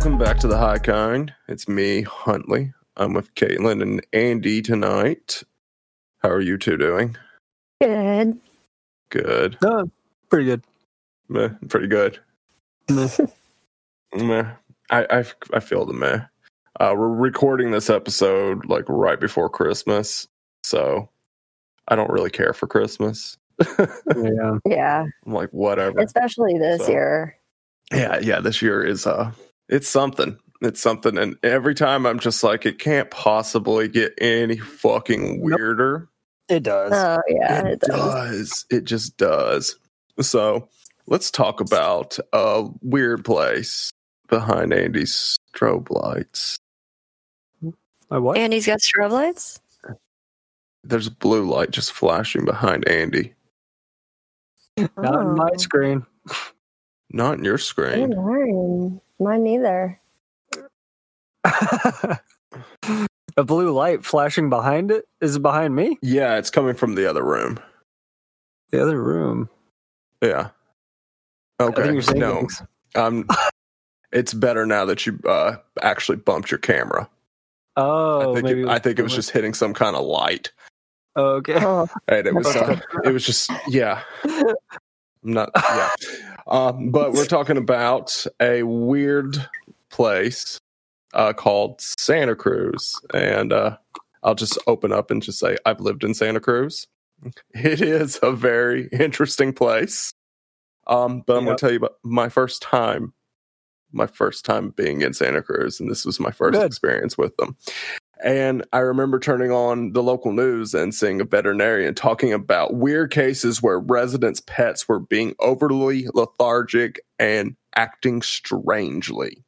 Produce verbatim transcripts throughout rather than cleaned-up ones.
Welcome back to The High Kind. It's me, Huntley. I'm with Caitlin and Andy tonight. How are you two doing? Good. Good. No, pretty good. Meh, pretty good. Meh. Meh. I, I, I feel the meh. Uh, we're recording this episode like right before Christmas, so I don't really care for Christmas. Yeah. Yeah. I'm like, whatever. Especially this So- year. Yeah, yeah, this year is uh it's something. It's something, and every time I'm just like, it can't possibly get any fucking weirder. It does. Oh, yeah. it It does. does. It just does. So let's talk about a weird place behind Andy's strobe lights. My what? Andy's got strobe lights? There's a blue light just flashing behind Andy. Not on my Oh. screen. Not in your Good screen. Lord. Mine neither. A blue light flashing behind it? Is it behind me? Yeah, it's coming from the other room. The other room. Yeah. I think Okay. you're saying No. things. Um, it's better now that you uh, actually bumped your camera. Oh, I think maybe it, I think it was just hitting some kind of light, Oh, okay. Oh, and it was uh, Okay. it was just yeah, I'm not yeah. Um, but we're talking about a weird place uh, called Santa Cruz, and uh, I'll just open up and just say I've lived in Santa Cruz. It is a very interesting place. Um, but I'm going Yep. to tell you about my first time, my first time being in Santa Cruz, and this was my first Good. experience with them. And I remember turning on the local news and seeing a veterinarian talking about weird cases where residents' pets were being overly lethargic and acting strangely.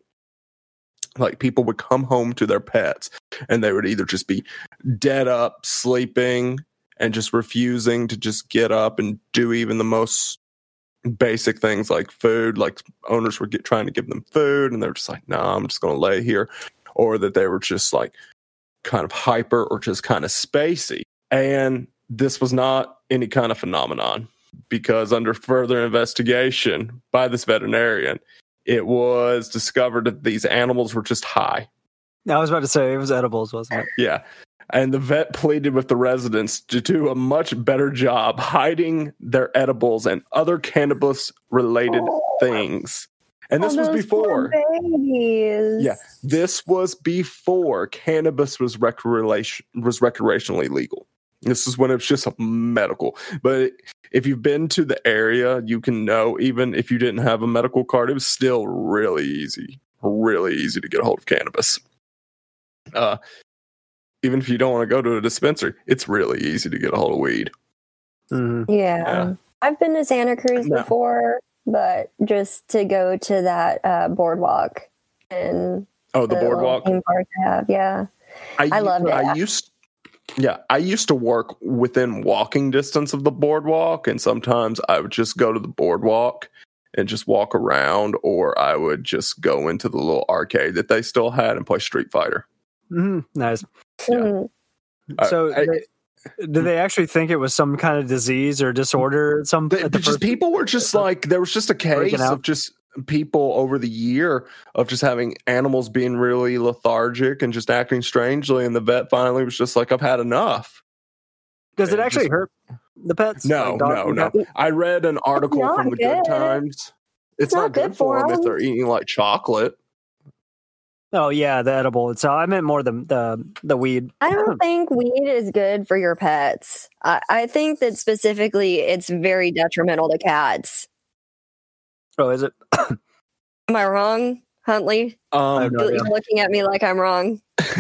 Like people would come home to their pets and they would either just be dead up, sleeping, and just refusing to just get up and do even the most basic things like food. Like owners were get, trying to give them food and they're just like, no, nah, I'm just going to lay here. Or that they were just like kind of hyper or just kind of spacey. And this was not any kind of phenomenon, because under further investigation by this veterinarian, it was discovered that these animals were just high. I was about to say it was edibles, wasn't it? Yeah. And the vet pleaded with the residents to do a much better job hiding their edibles and other cannabis-related Oh. things. And this oh, was those poor before. babies. Yeah, this was before cannabis was recreation was recreationally legal. This is when it was just medical. But if you've been to the area, you can know even if you didn't have a medical card, it was still really easy, really easy to get a hold of cannabis. Uh, even if you don't want to go to a dispensary, it's really easy to get a hold of weed. Mhm. Yeah. Yeah. I've been to Santa Cruz No. before, but just to go to that uh, boardwalk and Oh, the little boardwalk. theme park they have. Yeah. I u- loved it. I used, yeah, I used to work within walking distance of the boardwalk, and sometimes I would just go to the boardwalk and just walk around, or I would just go into the little arcade that they still had and play Street Fighter. Mhm. Nice. Yeah. Mhm. I- So, I- they, did they actually think it was some kind of disease or disorder at some They, at the just first? people were just like, there was just a Freaking case out. of just people over the year of just having animals being really lethargic and just acting strangely, and the vet finally was just like, I've had enough. Does it It actually just- hurt the pets? No, Like dog no, and no. cat? I read an article not from the Good good. Times. It's, It's not, not good, good for for them if them. they're eating like chocolate. Oh yeah, the edible. So I meant more the the the weed. I don't think weed is good for your pets. I, I think that specifically it's very detrimental to cats. Oh, is it? Am I wrong, Huntley? I Um, have no You're idea. looking at me like I'm wrong.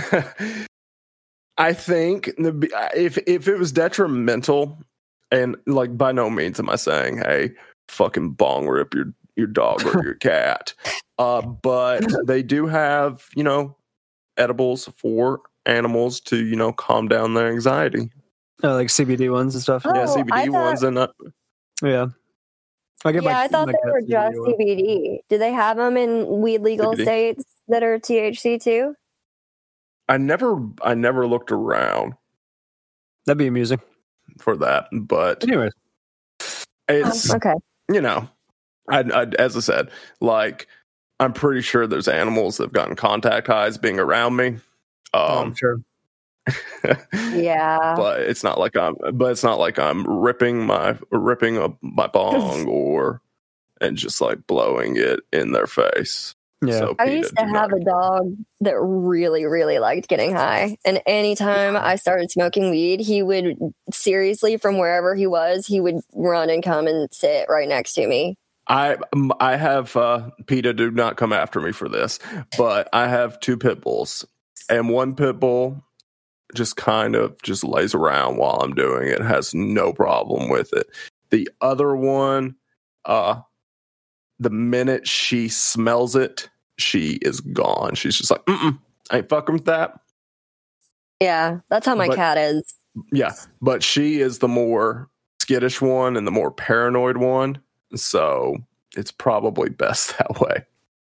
I think the, if if it was detrimental, and like by no means am I saying, hey, fucking bong rip your your dog or your cat, uh, but they do have, you know, edibles for animals to, you know, calm down their anxiety. Oh, like C B D ones and stuff. Oh, Yeah, C B D I thought- ones and uh, Yeah. I get Yeah, my, I thought my they cat were C B D just ones. C B D. Do they have them in weed legal C B D? states that are T H C too? I never I never looked around That'd be amusing. for that, but Anyways, it's Oh, okay. you know, I, I as I said, like I'm pretty sure there's animals that have gotten contact highs being around me. Oh, Um, I'm sure. Yeah. but it's not like I'm. But it's not like I'm ripping my ripping a, my bong or and just like blowing it in their face. Yeah. So, I PETA, used to do have not- a dog that really, really liked getting high. And anytime I started smoking weed, he would seriously, from wherever he was, he would run and come and sit right next to me. I I have uh, PETA. Do not come after me for this, but I have two pit bulls, and one pit bull just kind of just lays around while I'm doing it, has no problem with it. The other one, uh, the minute she smells it, she is gone. She's just like, mm-mm, I ain't fucking with that. Yeah, that's how my But- cat is. Yeah, but she is the more skittish one and the more paranoid one. So it's probably best that way.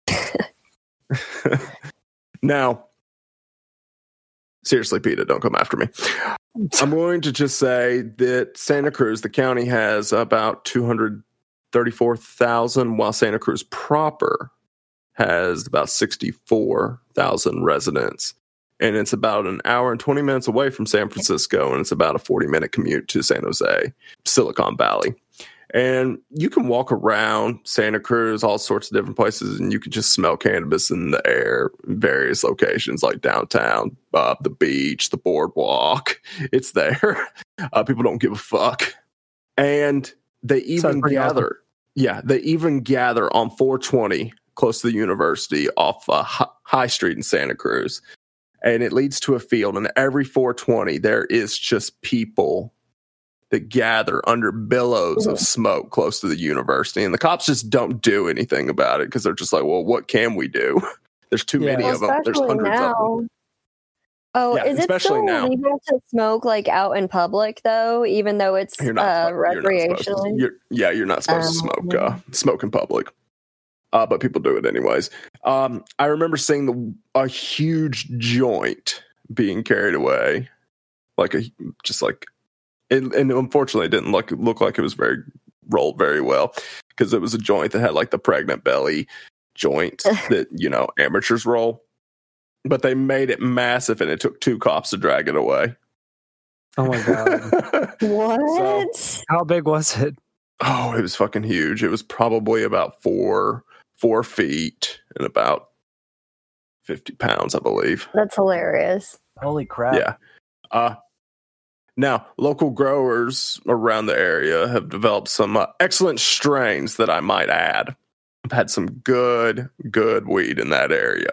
Now, seriously, PETA, don't come after me. I'm going to just say that Santa Cruz, the county, has about two hundred thirty-four thousand, while Santa Cruz proper has about sixty-four thousand residents. And it's about an hour and twenty minutes away from San Francisco, and it's about a forty minute commute to San Jose, Silicon Valley. And you can walk around Santa Cruz, all sorts of different places, and you can just smell cannabis in the air in various locations like downtown, uh, the beach, the boardwalk. It's there. Uh, people don't give a fuck. And they even Sounds pretty gather. awesome. Yeah, they even gather on four twenty close to the university off uh, Hi- High Street in Santa Cruz. And it leads to a field, and every four twenty, there is just people that gather under billows of smoke close to the university. And the cops just don't do anything about it because they're just like, well, what can we do? There's too Yeah. many Well, of them. There's especially hundreds of them. now. Oh, Yeah, is it especially still now. legal to smoke like out in public though, even though it's You're not, uh, supposed- you're not supposed recreational? to. You're, yeah, you're not supposed to Um, smoke, uh, smoke in public. Uh, but people do it anyways. Um, I remember seeing the, a huge joint being carried away, like a just like, it, and unfortunately, it didn't look look like it was very rolled very well because it was a joint that had like the pregnant belly joint that you know amateurs roll, but they made it massive, and it took two cops to drag it away. Oh my god. What? How big was it? Oh, it was fucking huge. It was probably about four four feet and about fifty pounds, I believe. That's hilarious. Holy crap. Yeah. Uh, now, local growers around the area have developed some uh, excellent strains that I might add. I've had some good, good weed in that area.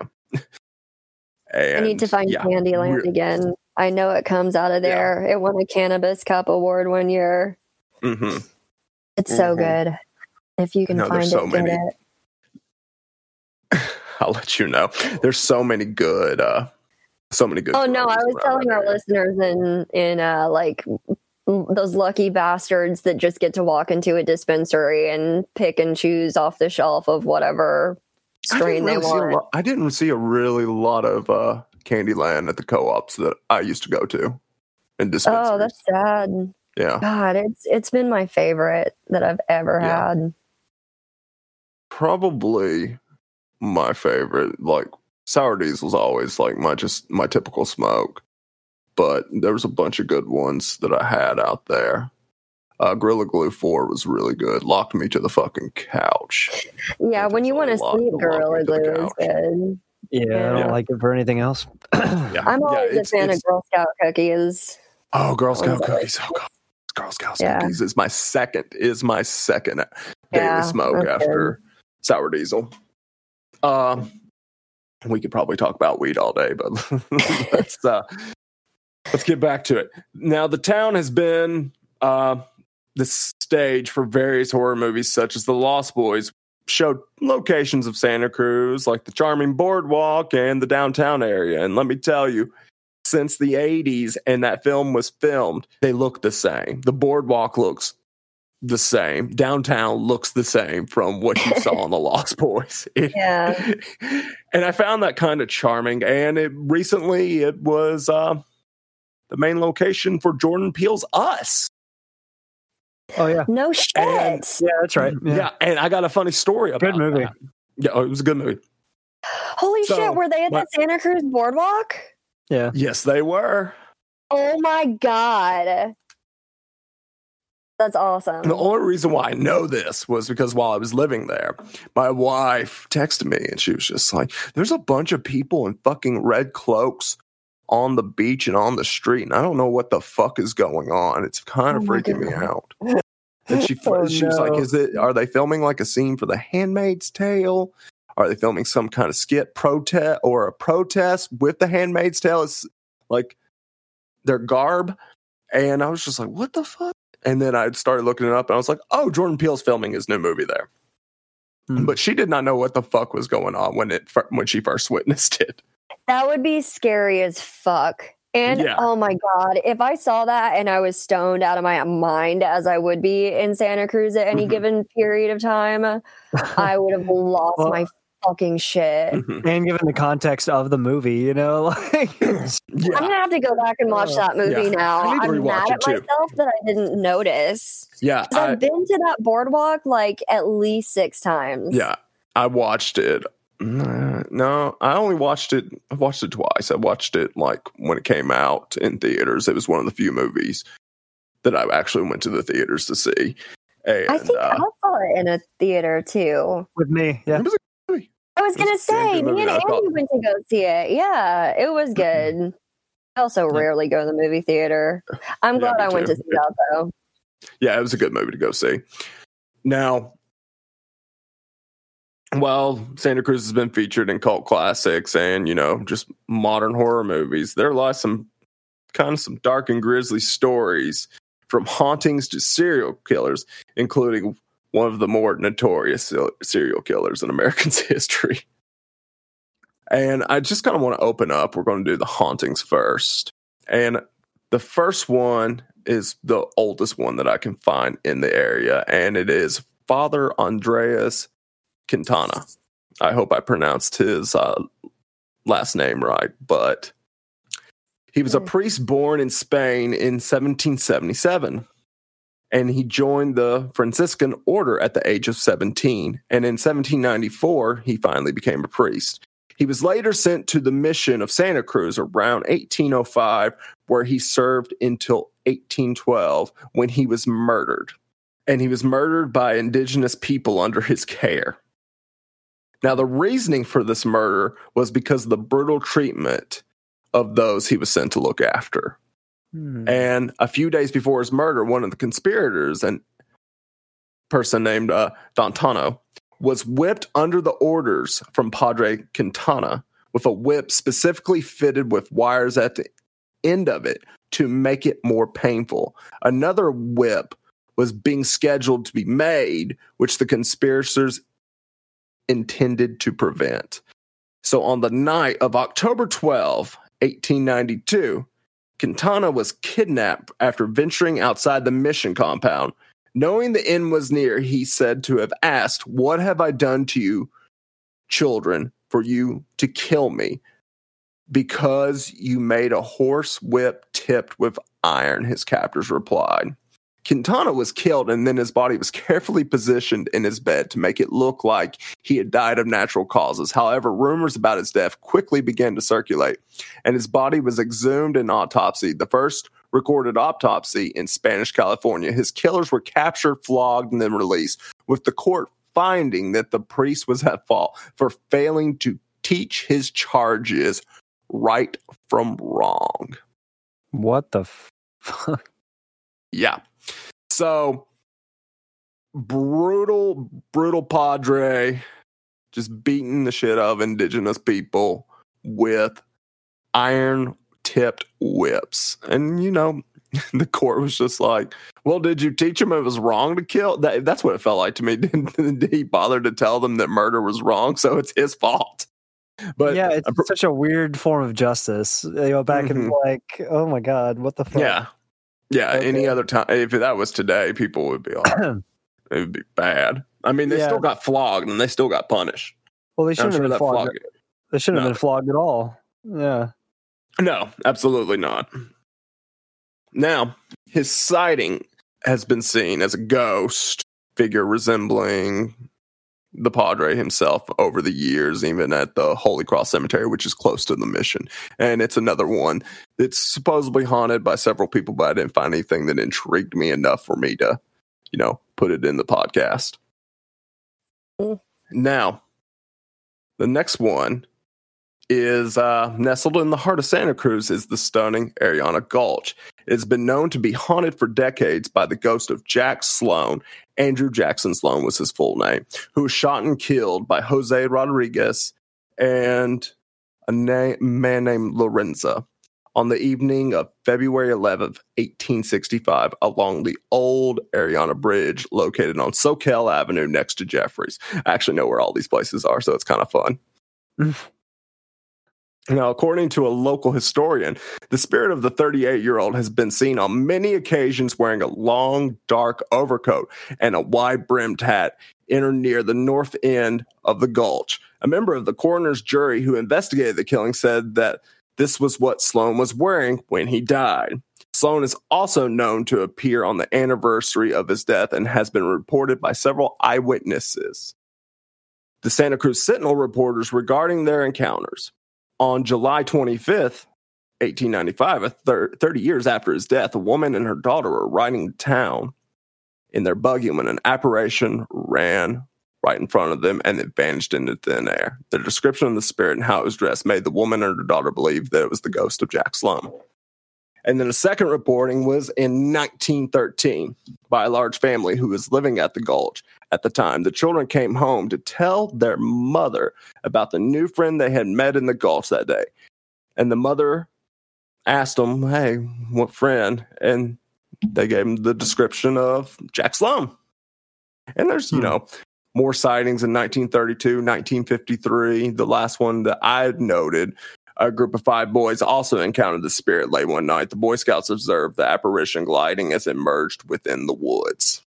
And, I need to find yeah, Candyland we're- again. I know it comes out of there. It won a Cannabis Cup award one year. Mhm. It's so Mhm. good. If you can No, find there's it, so get many. it. I'll let you know. There's so many good, uh, so many good. Oh no, I growers was around telling that our area. listeners in in uh like those lucky bastards that just get to walk into a dispensary and pick and choose off the shelf of whatever I strain didn't they really see a want. lot, I didn't see a really lot of uh, Candyland at the co-ops that I used to go to. And dispensaries. Oh, that's sad. Yeah, God, it's it's been my favorite that I've ever Yeah. had. probably my favorite. Like sour diesel's always like my just my typical smoke, but there was a bunch of good ones that I had out there. Uh, Gorilla Glue four was really good. Locked me to the fucking couch. Yeah, That when takes you a want to lot sleep, to lock Gorilla me to the Glue is couch. good. Yeah, I don't Yeah. like it for anything else. Yeah, I'm yeah, always it's- a fan it's- of Girl Scout cookies. Oh, Girl Scout Ones I like. cookies. Oh, God. Girl Scout Yeah. cookies is my second is my second daily Yeah, smoke that's after sour diesel. Um, we could probably talk about weed all day, but let's uh, let's get back to it. Now, the town has been uh, the stage for various horror movies, such as The Lost Boys, showed locations of Santa Cruz, like the charming boardwalk and the downtown area. And let me tell you, since the eighties and that film was filmed, they look the same. The boardwalk looks the same. Downtown looks the same from what you saw on The Lost Boys. It- Yeah. And I found that kind of charming. And it recently it was uh, the main location for Jordan Peele's Us. Oh yeah. No shit. And- Yeah, that's right. Yeah. Yeah. and I got a funny story about Good movie. that. Yeah, oh, it was a good movie. Holy So, shit, were they at what- the Santa Cruz boardwalk? Yeah. Yes, they were. Oh my god. That's awesome. The only reason why I know this was because while I was living there, my wife texted me and she was just like, there's a bunch of people in fucking red cloaks on the beach and on the street, and I don't know what the fuck is going on. It's kind of Oh my freaking me God. out. And she Oh, she was like, no. is it, are they filming like a scene for The Handmaid's Tale? Are they filming some kind of skit protest or a protest with The Handmaid's Tale? It's like their garb. And I was just like, what the fuck? And then I started looking it up and I was like, oh, Jordan Peele's filming his new movie there. Hmm. But she did not know what the fuck was going on when it when she first witnessed it. That would be scary as fuck. And Yeah. oh my god, if I saw that and I was stoned out of my mind as I would be in Santa Cruz at any Mhm. given period of time, I would have lost Well- my fucking shit. Mhm. And given the context of the movie, you know, like Yeah. I'm gonna have to go back and watch Oh, that movie yeah. now. I need to I'm rewatch mad it at too. myself that I didn't notice. Yeah. 'Cause I, I've been to that boardwalk like at least six times. yeah. I watched it. No, I only watched it. I watched it twice. I watched it like when it came out in theaters. It was one of the few movies that I actually went to the theaters to see. And I think uh, I saw it in a theater too. with me, yeah. it was a movie. I was It gonna was a damn say, good me movie. and I Andy thought- went to go see it. Yeah, it was good. I also Yeah. rarely go to the movie theater. I'm Yeah, glad me I went too. to see that though. Yeah, it was a good movie to go see. Now, while Santa Cruz has been featured in cult classics and, you know, just modern horror movies, there lie some kind of some dark and grisly stories from hauntings to serial killers, including one of the more notorious se- serial killers in American's history. And I just kind of want to open up. We're going to do the hauntings first. And the first one is the oldest one that I can find in the area, and it is Father Andreas Quintana. I hope I pronounced his uh, last name right, but he was a Mm. priest born in Spain in seventeen seventy-seven, and he joined the Franciscan order at the age of seventeen, and in seventeen ninety-four, he finally became a priest. He was later sent to the mission of Santa Cruz around eighteen oh five, where he served until eighteen twelve when he was murdered. And he was murdered by indigenous people under his care. Now, the reasoning for this murder was because of the brutal treatment of those he was sent to look after. Hmm. And a few days before his murder, one of the conspirators, a person named uh, Dantano, was whipped under the orders from Padre Quintana with a whip specifically fitted with wires at the end of it to make it more painful. Another whip was being scheduled to be made, which the conspirators intended to prevent. So on the night of October twelfth, eighteen ninety-two, Quintana was kidnapped after venturing outside the mission compound. Knowing the end was near, he said to have asked, "What have I done to you, children, for you to kill me? Because you made a horse whip tipped with iron," his captors replied. Quintana was killed, and then his body was carefully positioned in his bed to make it look like he had died of natural causes. However, rumors about his death quickly began to circulate, and his body was exhumed and autopsied. The first recorded autopsy in Spanish California. His killers were captured, flogged, and then released, with the court finding that the priest was at fault for failing to teach his charges right from wrong. What the fuck? Yeah. So brutal, brutal padre just beating the shit out of indigenous people with iron tipped whips. And, you know, the court was just like, well, did you teach him it was wrong to kill? That, that's what it felt like to me. Did, did he bother to tell them that murder was wrong? So it's his fault. But yeah, it's I'm pr- such a weird form of justice. You go back and Mhm. like, oh my god, what the fuck? yeah. Yeah. Okay. Any other time, if that was today, people would be like, it would be bad. I mean, they Yeah. still got flogged and they still got punished. Well, they I'm shouldn't sure have been that flogged. flogging. They shouldn't No. have been flogged at all. Yeah. No, absolutely not. Now, his sighting has been seen as a ghost figure resembling the Padre himself over the years, even at the Holy Cross Cemetery, which is close to the mission. And it's another one that's supposedly haunted by several people, but I didn't find anything that intrigued me enough for me to, you know, put it in the podcast. Mm. Now, the next one is uh, nestled in the heart of Santa Cruz is the stunning Ariana Gulch. It's been known to be haunted for decades by the ghost of Jack Sloan. Andrew Jackson Sloan was his full name, who was shot and killed by Jose Rodriguez and a na- man named Lorenza on the evening of February eleventh, eighteen sixty-five, along the old Ariana Bridge located on Soquel Avenue next to Jeffries. I actually know where all these places are, so it's kind of fun. Now, according to a local historian, the spirit of the thirty-eight-year-old has been seen on many occasions wearing a long, dark overcoat and a wide-brimmed hat in or near the north end of the gulch. A member of the coroner's jury who investigated the killing said that this was what Sloan was wearing when he died. Sloan is also known to appear on the anniversary of his death and has been reported by several eyewitnesses. The Santa Cruz Sentinel reporters regarding their encounters. On July twenty-fifth, eighteen ninety-five, thirty years after his death, a woman and her daughter were riding to town in their buggy when an apparition ran right in front of them and it vanished into thin air. The description of the spirit and how it was dressed made the woman and her daughter believe that it was the ghost of Jack Sloan. And then a second reporting was in nineteen thirteen by a large family who was living at the Gulch at the time. The children came home to tell their mother about the new friend they had met in the Gulch that day. And the mother asked them, hey, what friend? And they gave them the description of Jack Sloan. And there's, hmm. you know, more sightings in nineteen thirty-two, nineteen fifty-three. The last one that I had noted, a group of five boys also encountered the spirit late one night. The Boy Scouts observed the apparition gliding as it merged within the woods.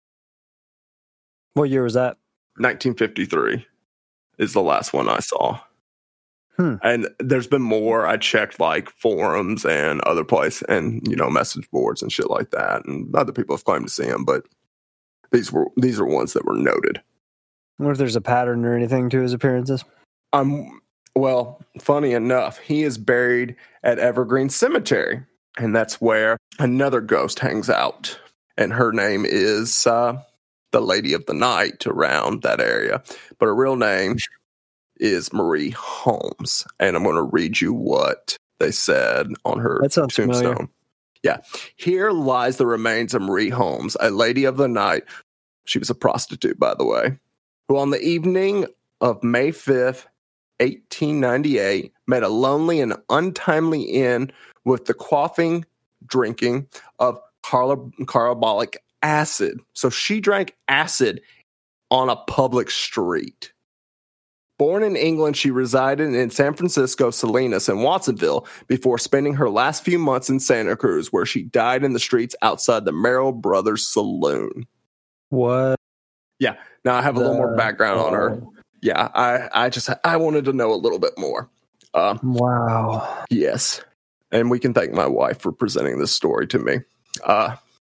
What year was that? nineteen fifty-three is the last one I saw. Hmm. And there's been more. I checked like forums and other places and, you know, message boards and shit like that. And other people have claimed to see them, but these were these are ones that were noted. I wonder if there's a pattern or anything to his appearances. Um, well, funny enough, he is buried at Evergreen Cemetery, and that's where another ghost hangs out. And her name is uh, the Lady of the Night around that area. But her real name is Marie Holmes. And I'm going to read you what they said on her that sounds tombstone. Familiar. Yeah. Here lies the remains of Marie Holmes, a lady of the night. She was a prostitute, by the way, who on the evening of May fifth, eighteen ninety-eight, met a lonely and untimely end with the quaffing drinking of car- carbolic acid. So she drank acid on a public street. Born in England, she resided in San Francisco, Salinas, and Watsonville before spending her last few months in Santa Cruz, where she died in the streets outside the Merrill Brothers Saloon. What? Yeah. Now I have a the, little more background on her. Yeah, I, I just I wanted to know a little bit more. Uh, wow. Yes. And we can thank my wife for presenting this story to me. Uh,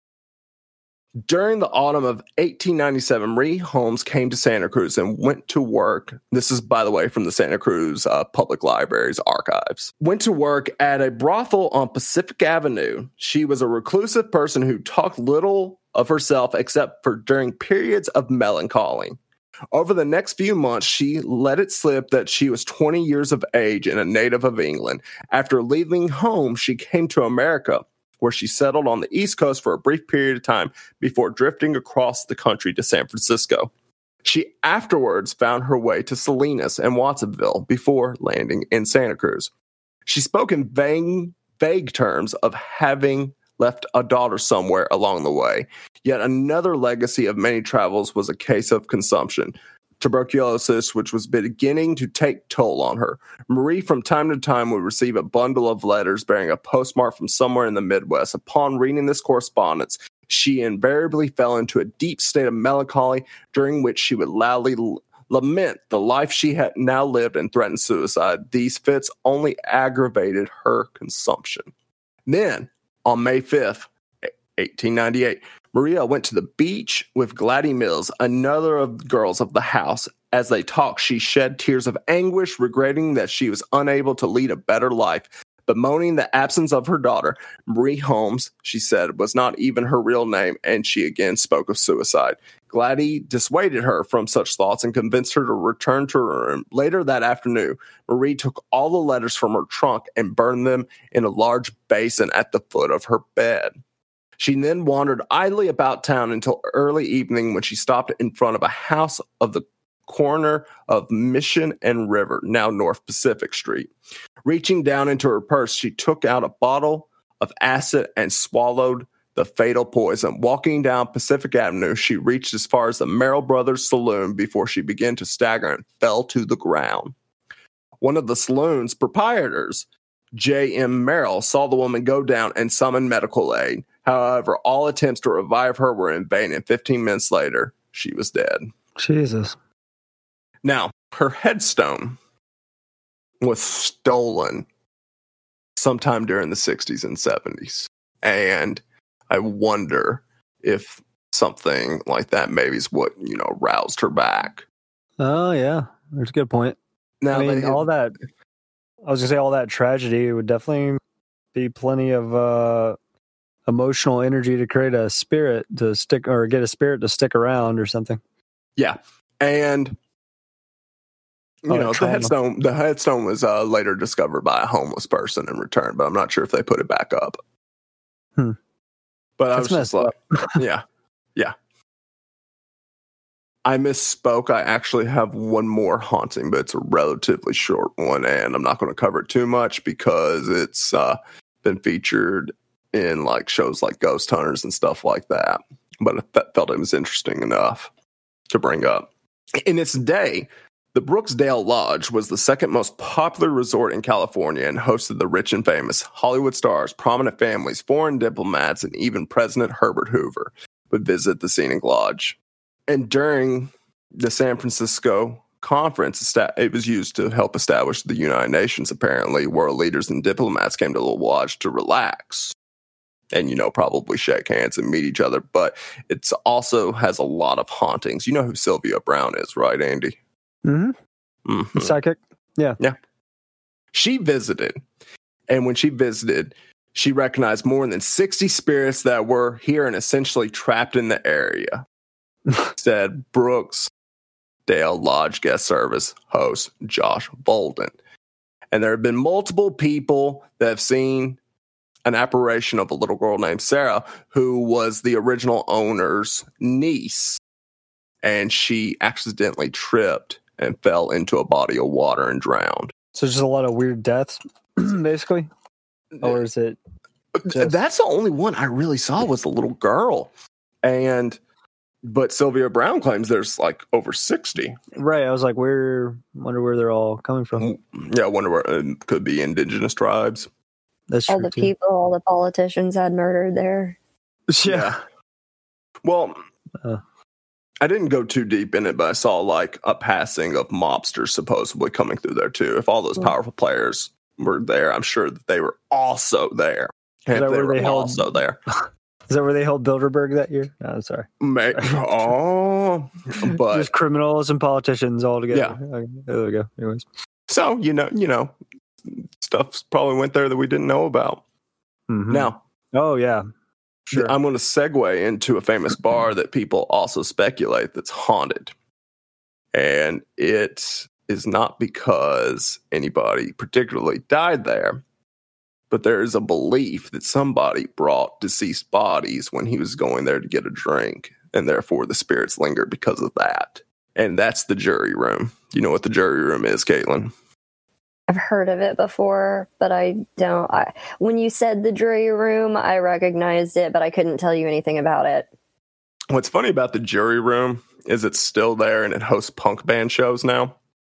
during the autumn of eighteen ninety-seven, Marie Holmes came to Santa Cruz and went to work. This is, by the way, from the Santa Cruz uh, Public Library's archives. Went to work at a brothel on Pacific Avenue. She was a reclusive person who talked little of herself except for during periods of melancholy. Over the next few months, she let it slip that she was twenty years of age and a native of England. After leaving home, she came to America, where she settled on the East Coast for a brief period of time before drifting across the country to San Francisco. She afterwards found her way to Salinas and Watsonville before landing in Santa Cruz. She spoke in vague, vague terms of having left a daughter somewhere along the way. Yet another legacy of many travels was a case of consumption, tuberculosis, which was beginning to take toll on her. Marie, from time to time, would receive a bundle of letters bearing a postmark from somewhere in the Midwest. Upon reading this correspondence, she invariably fell into a deep state of melancholy, during which she would loudly l- lament the life she had now lived and threaten suicide. These fits only aggravated her consumption. Then, on May fifth, eighteen ninety-eight, Maria went to the beach with Gladys Mills, another of the girls of the house, As they talked, she shed tears of anguish, regretting that she was unable to lead a better life, bemoaning the absence of her daughter. Marie Holmes, she said, was not even her real name, and she again spoke of suicide. Gladdy dissuaded her from such thoughts and convinced her to return to her room. Later that afternoon, Marie took all the letters from her trunk and burned them in a large basin at the foot of her bed. She then wandered idly about town until early evening when she stopped in front of a house of the corner of Mission and River, now North Pacific Street. Reaching down into her purse, she took out a bottle of acid and swallowed the fatal poison. Walking down Pacific Avenue, she reached as far as the Merrill Brothers Saloon before she began to stagger and fell to the ground. One of the saloon's proprietors, J M Merrill, saw the woman go down and summoned medical aid. However, all attempts to revive her were in vain, and fifteen minutes later, she was dead. Jesus. Now, her headstone was stolen sometime during the sixties and seventies. And I wonder if something like that maybe is what, you know, roused her back. Oh, yeah. That's a good point. Now, I mean, they, all that, I was going to say all that tragedy would definitely be plenty of uh, emotional energy to create a spirit to stick or get a spirit to stick around or something. Yeah. And, you Oh, know, the trauma. headstone, the headstone was uh, later discovered by a homeless person in return, but I'm not sure if they put it back up. Hmm. But I That's was just messed like, yeah, yeah. I misspoke. I actually have one more haunting, but it's a relatively short one, and I'm not going to cover it too much because it's uh, been featured in like shows like Ghost Hunters and stuff like that. But I fe- felt it was interesting enough to bring up. In its day, the Brooksdale Lodge was the second most popular resort in California and hosted the rich and famous. Hollywood stars, prominent families, foreign diplomats, and even President Herbert Hoover would visit the scenic lodge. And during the San Francisco conference, it was used to help establish the United Nations, apparently. World leaders and diplomats came to the lodge to relax and, you know, probably shake hands and meet each other. But it also has a lot of hauntings. You know who Sylvia Brown is, right, Andy? Mm-hmm. Mm-hmm. Psychic. Yeah. Yeah. She visited, and when she visited, she recognized more than sixty spirits that were here and essentially trapped in the area, said Brooks Dale Lodge guest service host Josh Bolden. And there have been multiple people that have seen an apparition of a little girl named Sarah, who was the original owner's niece. And she accidentally tripped and fell into a body of water and drowned. So just a lot of weird deaths, basically? Or is it just... That's the only one I really saw was the little girl. And but Sylvia Brown claims there's like over sixty. Right. I was like, where, wonder where they're all coming from. Yeah, I wonder where it could be indigenous tribes. That's all true the too. people, all the politicians had murdered there. Yeah. Well, uh. I didn't go too deep in it, but I saw like a passing of mobsters supposedly coming through there too. If all those powerful players were there, I'm sure that they were also there. Is that if they where were they held- also there. Is that where they held Bilderberg that year? No, I'm sorry. May- oh, but just criminals and politicians all together. Yeah. Okay, there we go. Anyways, so you know, you know, stuff probably went there that we didn't know about. mm-hmm. Now, oh yeah, sure. I'm going to segue into a famous bar that people also speculate that's haunted, and it is not because anybody particularly died there. But there is a belief that somebody brought deceased bodies when he was going there to get a drink, and therefore the spirits lingered because of that. And that's the jury room. You know what the jury room is, Caitlin? I've heard of it before, but I don't. I, when you said the jury room, I recognized it, but I couldn't tell you anything about it. What's funny about the jury room is it's still there and it hosts punk band shows now.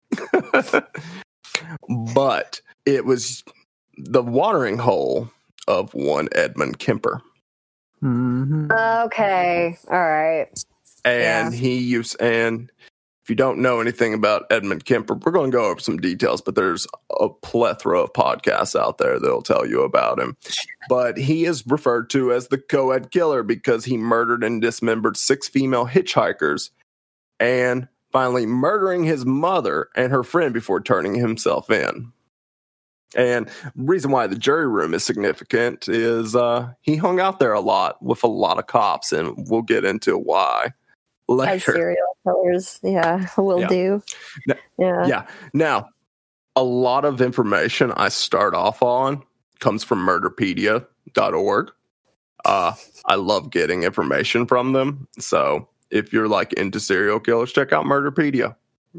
But it was the watering hole of one Edmund Kemper. Mm-hmm. Okay. All right. And Yeah. he used, and if you don't know anything about Edmund Kemper, we're going to go over some details, but there's a plethora of podcasts out there that'll tell you about him. But he is referred to as the co-ed killer because he murdered and dismembered six female hitchhikers and finally murdering his mother and her friend before turning himself in. And the reason why the jury room is significant is uh, he hung out there a lot with a lot of cops, and we'll get into why later. As serial killers, yeah, will Yeah. do. Now, Yeah. yeah. Now, a lot of information I start off on comes from murderpedia dot org. Uh, I love getting information from them. So if you're like into serial killers, check out Murderpedia.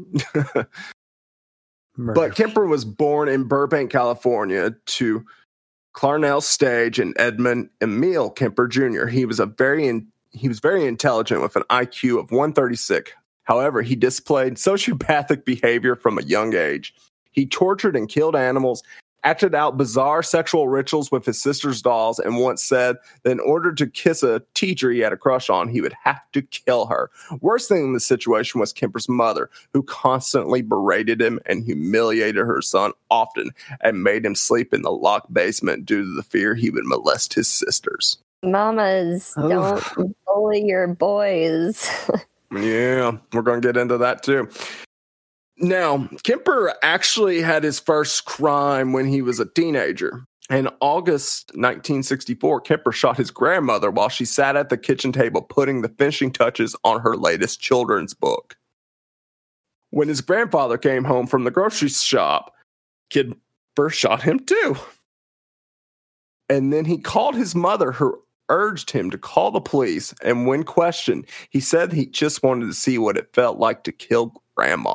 Murder. But Kemper was born in Burbank, California, to Clarnell Stage and Edmund Emil Kemper Junior He was a very in, he was very intelligent with an I Q of one thirty-six. However, he displayed sociopathic behavior from a young age. He tortured and killed animals, acted out bizarre sexual rituals with his sister's dolls, and once said that in order to kiss a teacher he had a crush on, he would have to kill her. Worst thing in the situation was Kemper's mother, who constantly berated him and humiliated her son often and made him sleep in the locked basement due to the fear he would molest his sisters. Mamas, Oh. don't bully your boys. Yeah, we're going to get into that too. Now, Kemper actually had his first crime when he was a teenager. In August nineteen sixty-four, Kemper shot his grandmother while she sat at the kitchen table putting the finishing touches on her latest children's book. When his grandfather came home from the grocery shop, Kemper shot him too. And then he called his mother, who urged him to call the police, and when questioned, he said he just wanted to see what it felt like to kill grandma.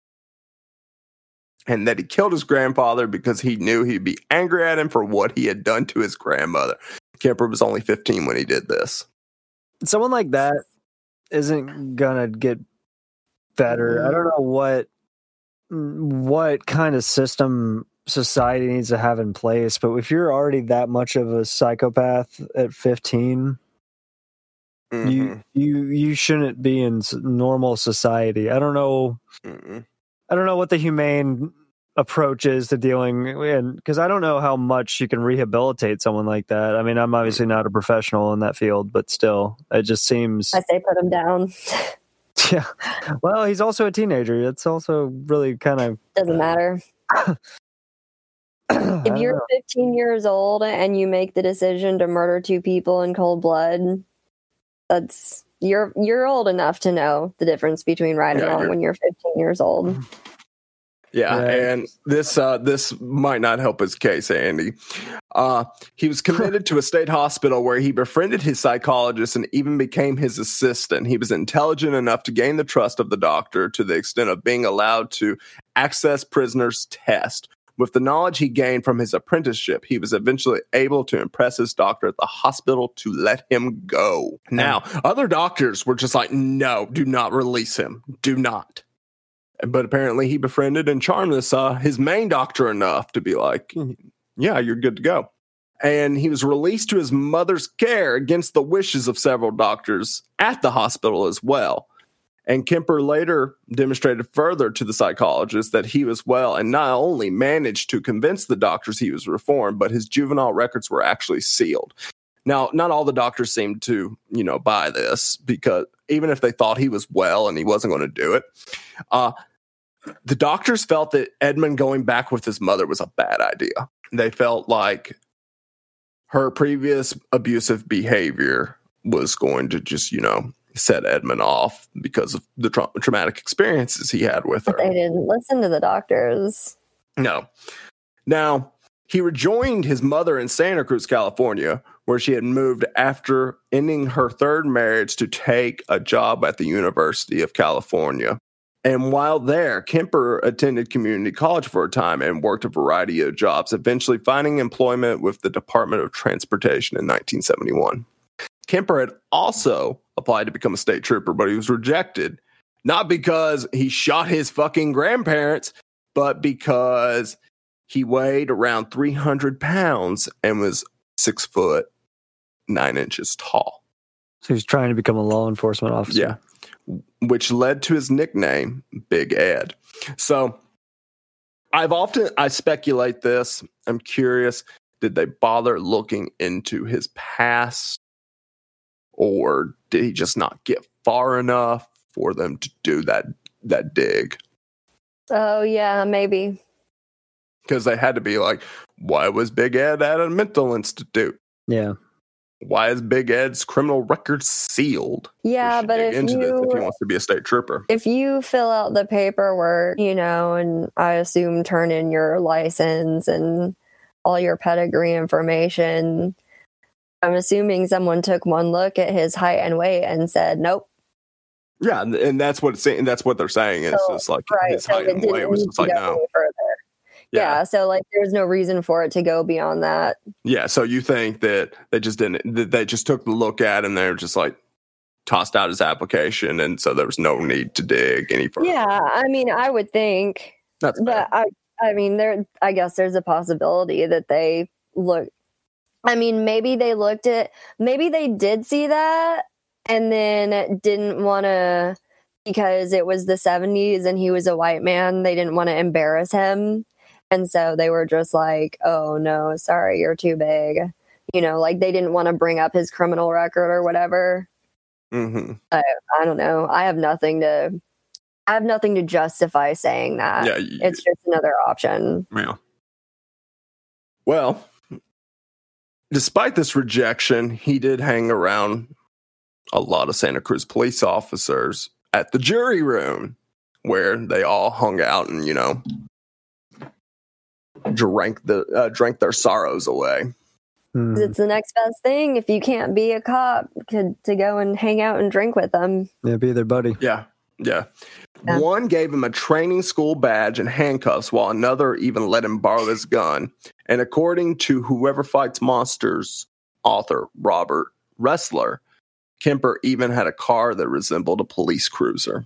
And that he killed his grandfather because he knew he'd be angry at him for what he had done to his grandmother. Kemper was only fifteen when he did this. Someone like that isn't gonna get better. I don't know what what kind of system society needs to have in place, but if you're already that much of a psychopath at fifteen, Mm-hmm. you you you shouldn't be in s- normal society. I don't know. Mm-mm. I don't know what the humane approach is to dealing in, because I don't know how much you can rehabilitate someone like that. I mean, I'm obviously not a professional in that field, but still, it just seems. I say put him down. Yeah. Well, he's also a teenager. It's also really kind of. Doesn't matter. If you're fifteen years old and you make the decision to murder two people in cold blood, that's you're you're old enough to know the difference between right and Yeah, wrong you're- when you're fifteen years old. Yeah, Right. and this uh, this might not help his case, Andy. Uh, he was committed to a state hospital where he befriended his psychologist and even became his assistant. He was intelligent enough to gain the trust of the doctor to the extent of being allowed to access prisoners' tests. With the knowledge he gained from his apprenticeship, he was eventually able to impress his doctor at the hospital to let him go. Now, other doctors were just like, no, do not release him. Do not. But apparently he befriended and charmed this uh, his main doctor enough to be like, yeah, you're good to go. And he was released to his mother's care against the wishes of several doctors at the hospital as well. And Kemper later demonstrated further to the psychologist that he was well and not only managed to convince the doctors he was reformed, but his juvenile records were actually sealed. Now, not all the doctors seemed to, you know, buy this, because even if they thought he was well and he wasn't going to do it, uh, the doctors felt that Edmund going back with his mother was a bad idea. They felt like her previous abusive behavior was going to just, you know, set Edmund off because of the tra- traumatic experiences he had with her. But they didn't listen to the doctors. No. Now, he rejoined his mother in Santa Cruz, California, where she had moved after ending her third marriage to take a job at the University of California. And while there, Kemper attended community college for a time and worked a variety of jobs, eventually finding employment with the Department of Transportation in nineteen seventy-one. Kemper had also applied to become a state trooper, but he was rejected, not because he shot his fucking grandparents, but because he weighed around three hundred pounds and was six foot nine inches tall. So he's trying to become a law enforcement officer. Yeah. Which led to his nickname, Big Ed. So I've often, I speculate this. I'm curious, did they bother looking into his past? Or did he just not get far enough for them to do that that dig. Oh yeah, maybe. Because they had to be like, why was Big Ed at a mental institute? Yeah. Why is Big Ed's criminal record sealed? Yeah, but if into you this if he wants to be a state trooper, if you fill out the paperwork, you know, and I assume turn in your license and all your pedigree information, I'm assuming someone took one look at his height and weight and said, nope. Yeah, and, and that's what it's saying. That's what they're saying. It's So, just like right, his so height it and didn't weight was need just to like go no. any further. Yeah. Yeah, so like there's no reason for it to go beyond that. Yeah, so you think that they just didn't, that they just took the look at and they're just like tossed out his application, and so there was no need to dig any further. Yeah, I mean, I would think, That's fair. but I, I mean, there, I guess there's a possibility that they look. I mean, maybe they looked at, maybe they did see that and then didn't want to, because it was the seventies and he was a white man, they didn't want to embarrass him. And so they were just like, oh no, sorry, you're too big. You know, like they didn't want to bring up his criminal record or whatever. Mm-hmm. I, I don't know. I have nothing to, I have nothing to justify saying that. Yeah, you, It's just another option. yeah. Well, despite this rejection, he did hang around a lot of Santa Cruz police officers at the jury room, where they all hung out and, you know, drank the uh, drank their sorrows away. Hmm. It's the next best thing if you can't be a cop to, to go and hang out and drink with them. Yeah, be their buddy. Yeah, yeah. Yeah. One gave him a training school badge and handcuffs, while another even let him borrow his gun. And according to Whoever Fights Monsters author Robert Ressler, Kemper even had a car that resembled a police cruiser.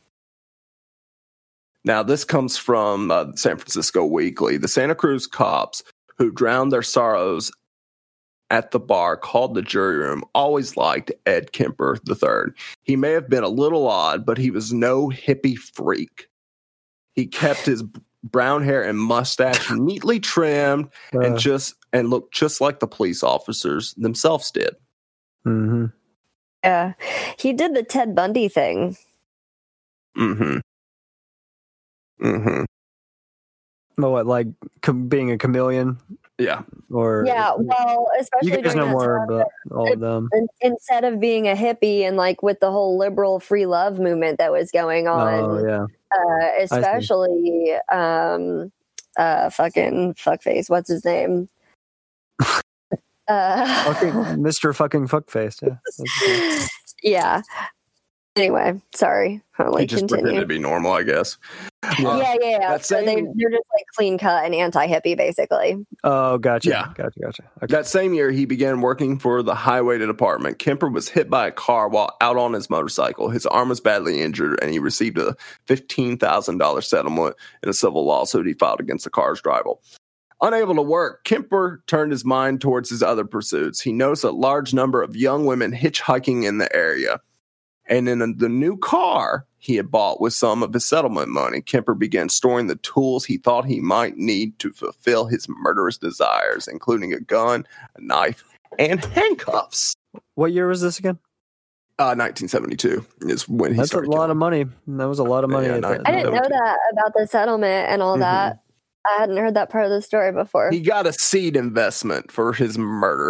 Now, this comes from uh, San Francisco Weekly. The Santa Cruz cops who drowned their sorrows at the bar called the jury room always liked Ed Kemper the third. He may have been a little odd, but he was no hippie freak. He kept his brown hair and mustache neatly trimmed Uh, and just and looked just like the police officers themselves did. mm-hmm. Yeah. He did the Ted Bundy thing. Mm-hmm. Mm-hmm. But what, like com- being a chameleon? Yeah. Or Yeah, well, especially you guys during know that more time, about all of them. in- instead of being a hippie and like with the whole liberal free love movement that was going on, Oh yeah. uh, especially um, uh, fucking fuckface. What's his name? uh, Okay, Mister Fucking Fuckface. Yeah. That's okay. yeah. Anyway, sorry. I'll He like just continue. pretended to be normal, I guess. Yeah. Yeah, yeah, yeah. That So they, same- they're just like clean cut and anti hippie, basically. Oh, gotcha. Yeah. Gotcha. Gotcha. Okay. That same year, he began working for the highway department. Kemper was hit by a car while out on his motorcycle. His arm was badly injured, and he received a fifteen thousand dollars settlement in a civil lawsuit he filed against the car's driver. Unable to work, Kemper turned his mind towards his other pursuits. He noticed a large number of young women hitchhiking in the area. And in the new car he had bought with some of his settlement money, Kemper began storing the tools he thought he might need to fulfill his murderous desires, including a gun, a knife, and handcuffs. What year was this again? Uh, nineteen seventy-two is when he That's a started. lot killing. of money. That was a lot of money. Yeah, at nine- that I didn't know seventeen. that about the settlement and all Mhm. that. I hadn't heard that part of the story before. He got a seed investment for his murder,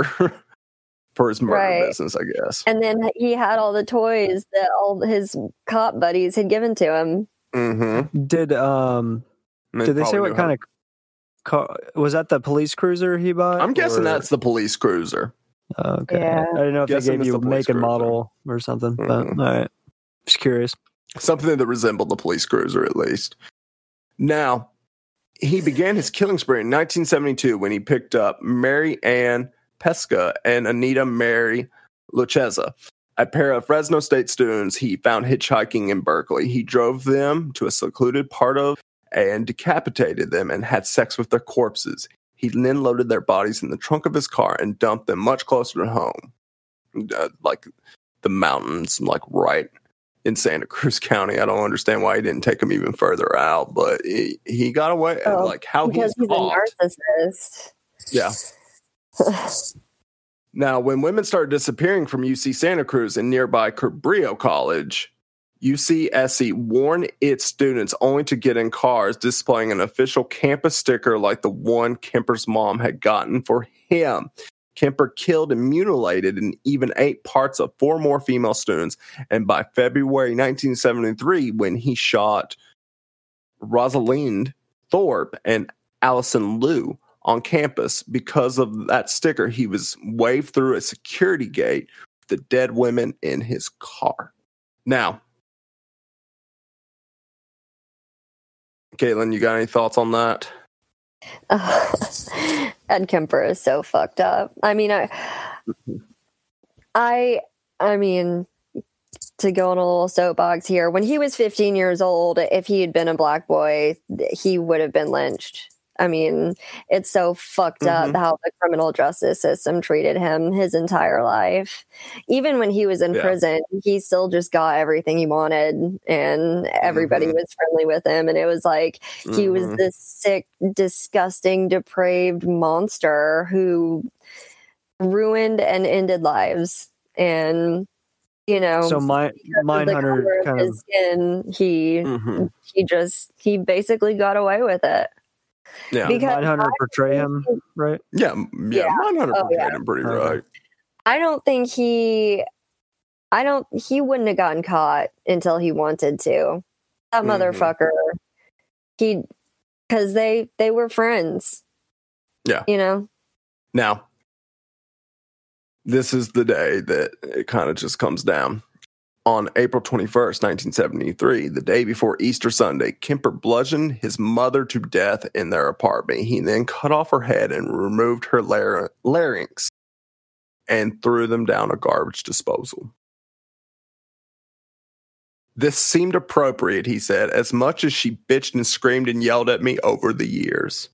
for his murder Right. business, I guess. And then he had all the toys that all his cop buddies had given to him. Mm-hmm. Did um did they say what kind of car was that? The police cruiser he bought? I'm guessing Or- that's the police cruiser. Oh, okay. Yeah. I didn't know if Guessing they gave it's you the a police make and cruiser. model or something. But Mhm. all right, just curious. Something that resembled the police cruiser, at least. Now, he began his killing spree in nineteen seventy-two when he picked up Mary Ann Pesca and Anita Mary Lucchesa, a pair of Fresno State students he found hitchhiking in Berkeley. He drove them to a secluded part of and decapitated them and had sex with their corpses. He then loaded their bodies in the trunk of his car and dumped them much closer to home, uh, like the mountains, like right in Santa Cruz County. I don't understand why he didn't take them even further out, but he, he got away. Oh, like how Because he's he's caught. a narcissist. Yeah. Now, when women started disappearing from U C Santa Cruz and nearby Cabrillo College, U C S C warned its students only to get in cars displaying an official campus sticker like the one Kemper's mom had gotten for him. Kemper killed and mutilated and even ate parts of four more female students. And by February nineteen seventy-three, when he shot Rosalind Thorpe and Allison Liu on campus, because of that sticker, he was waved through a security gate with the dead women in his car. Now, Caitlin, you got any thoughts on that? Uh, Ed Kemper is so fucked up. I mean, I, I, I mean, to go on a little soapbox here, when he was fifteen years old, if he had been a black boy, he would have been lynched. I mean, it's so fucked Mm-hmm. up how the criminal justice system treated him his entire life. Even when he was in Yeah. prison, he still just got everything he wanted, and everybody Mhm. was friendly with him. And it was like he was Mhm. this sick, disgusting, depraved monster who ruined and ended lives. And, you know, So my because of the Mindhunter color of kind his of skin, he Mhm. he just he basically got away with it. Yeah. Because Mindhunter I portray think him, right? Yeah, m- yeah, Yeah. Mindhunter Oh, portrayed yeah. him pretty Okay. right. I don't think he I don't he wouldn't have gotten caught until he wanted to. That Mhm. motherfucker. He because they they were friends. Yeah. You know? Now, this is the day that it kind of just comes down. On April twenty-first, nineteen seventy-three, the day before Easter Sunday, Kemper bludgeoned his mother to death in their apartment. He then cut off her head and removed her lar- larynx and threw them down a garbage disposal. This seemed appropriate, he said, as much as she bitched and screamed and yelled at me over the years.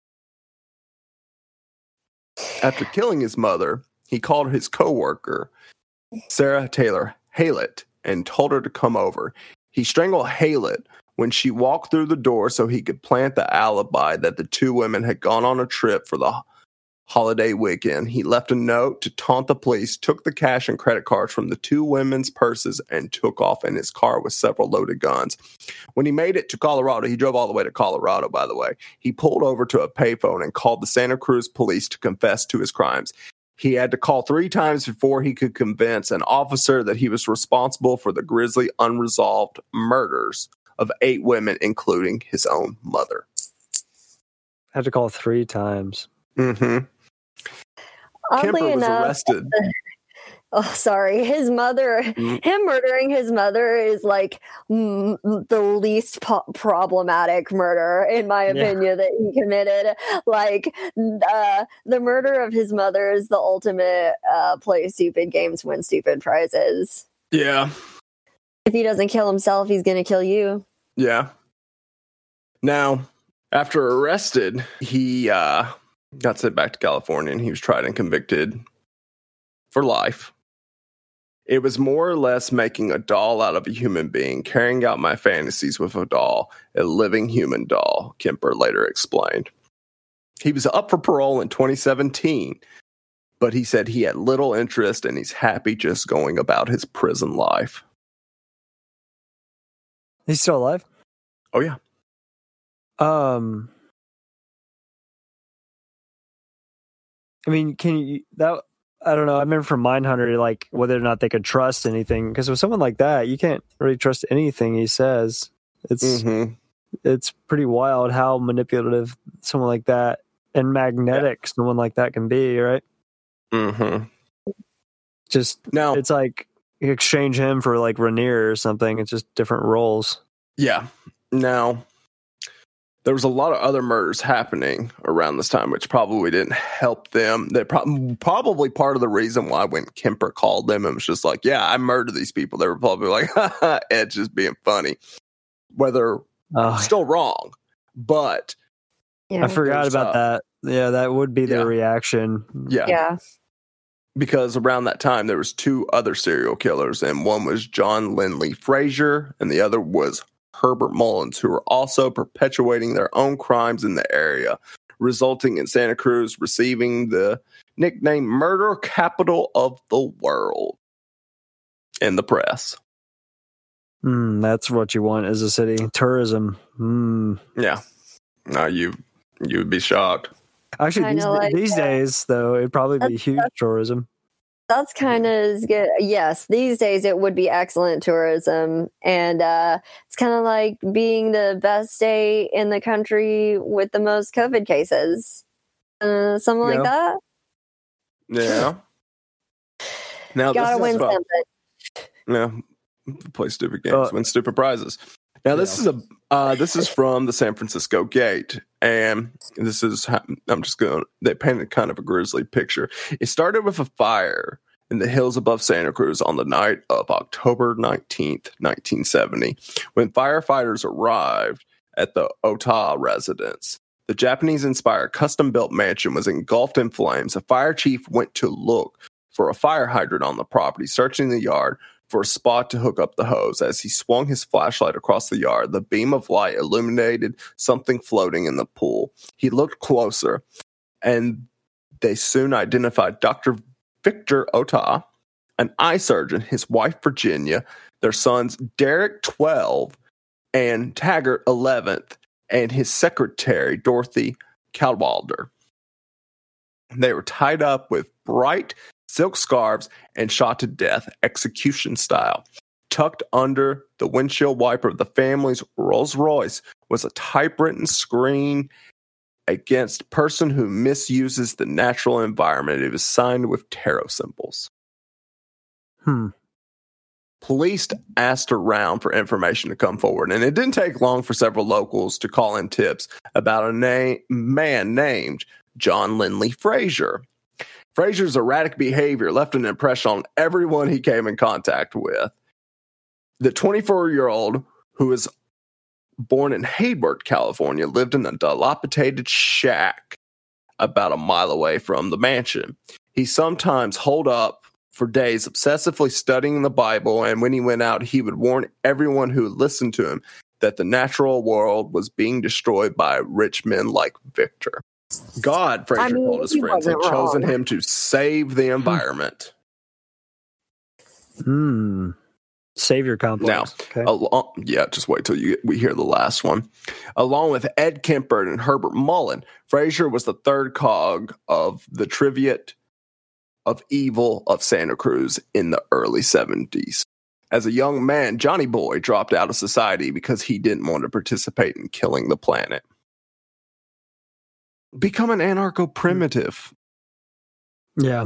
After killing his mother, he called his coworker, Sarah Taylor Haylett, and told her to come over. He strangled Haylett when she walked through the door so he could plant the alibi that the two women had gone on a trip for the holiday weekend. He left a note to taunt the police, took the cash and credit cards from the two women's purses, and took off in his car with several loaded guns. When he made it to Colorado, he drove all the way to Colorado, by the way. He pulled over to a payphone and called the Santa Cruz police to confess to his crimes. He had to call three times before he could convince an officer that he was responsible for the grisly, unresolved murders of eight women, including his own mother. I had to call three times. Mm-hmm. Oddly Kemper was enough, arrested. oh sorry, his mother Mm. him murdering his mother is like mm, the least po- problematic murder in my Yeah. opinion that he committed. Like uh, the murder of his mother is the ultimate uh, play stupid games, win stupid prizes. Yeah. If he doesn't kill himself, he's gonna kill you. Yeah. Now, after arrested, he uh, got sent back to California and he was tried and convicted for life. It was more or less making a doll out of a human being, carrying out my fantasies with a doll, a living human doll, Kemper later explained. He was up for parole in twenty seventeen, but he said he had little interest and he's happy just going about his prison life. He's still alive? Oh, yeah. Um, I mean, can you that? I don't know. I remember from Mindhunter, like whether or not they could trust anything, because with someone like that, you can't really trust anything he says. It's Mm-hmm. it's pretty wild how manipulative someone like that and magnetic someone like that can be, right? Mm-hmm. Just Now, it's like you exchange him for like Rainier or something. It's just different roles. yeah. Now, there was a lot of other murders happening around this time, which probably didn't help them. That pro- probably part of the reason why when Kemper called them and was just like, yeah, I murdered these people, they were probably like, haha, Ed's just being funny. Whether Oh, still wrong, but Yeah, I forgot There's, about uh, that. Yeah, that would be their yeah. reaction. yeah. yeah. Because around that time there was two other serial killers, and one was John Lindley Frazier, and the other was Herbert Mullins, who were also perpetuating their own crimes in the area, resulting in Santa Cruz receiving the nickname Murder Capital of the World in the press. Mm, that's what you want as a city. Tourism. Mm. Yeah. No, you you would be shocked. Actually, these, like, these uh, days, though, it'd probably be huge tourism. That's kind of good. Yes, these days it would be excellent tourism. And uh, it's kind of like being the best state in the country with the most COVID cases. Uh, something Yeah. like that. Yeah. Now Gotta this win is about, something. yeah, play stupid games, Uh, win stupid prizes. Now this yeah. is a uh, this is from the San Francisco Gate, and this is how, I'm just going. They painted kind of a grisly picture. It started with a fire in the hills above Santa Cruz on the night of October nineteenth, nineteen seventy, when firefighters arrived at the Ota residence. The Japanese-inspired custom-built mansion was engulfed in flames. A fire chief went to look for a fire hydrant on the property, searching the yard for a spot to hook up the hose. As he swung his flashlight across the yard, the beam of light illuminated something floating in the pool. He looked closer, and they soon identified Doctor Victor Ota, an eye surgeon, his wife Virginia, their sons Derek, twelve, and Taggart, eleventh, and his secretary, Dorothy Cadwalder. They were tied up with bright silk scarves and shot to death, execution style. Tucked under the windshield wiper of the family's Rolls Royce was a typewritten screen against person who misuses the natural environment. It was signed with tarot symbols. Hmm. Police asked around for information to come forward, and it didn't take long for several locals to call in tips about a na- man named John Lindley Frazier. Frazier's erratic behavior left an impression on everyone he came in contact with. The twenty-four-year-old, who was born in Hayward, California, lived in a dilapidated shack about a mile away from the mansion. He sometimes holed up for days, obsessively studying the Bible, and when he went out, he would warn everyone who listened to him that the natural world was being destroyed by rich men like Victor. God, Frazier I mean, told his friends, had chosen wrong. him to save the environment. Hmm. Savior complex. Now, okay. along, yeah, just wait till you we hear the last one. Along with Ed Kemper and Herbert Mullen, Frazier was the third cog of the triumvirate of evil of Santa Cruz in the early seventies. As a young man, Johnny Boy dropped out of society because he didn't want to participate in killing the planet. Become an anarcho-primitive. Yeah.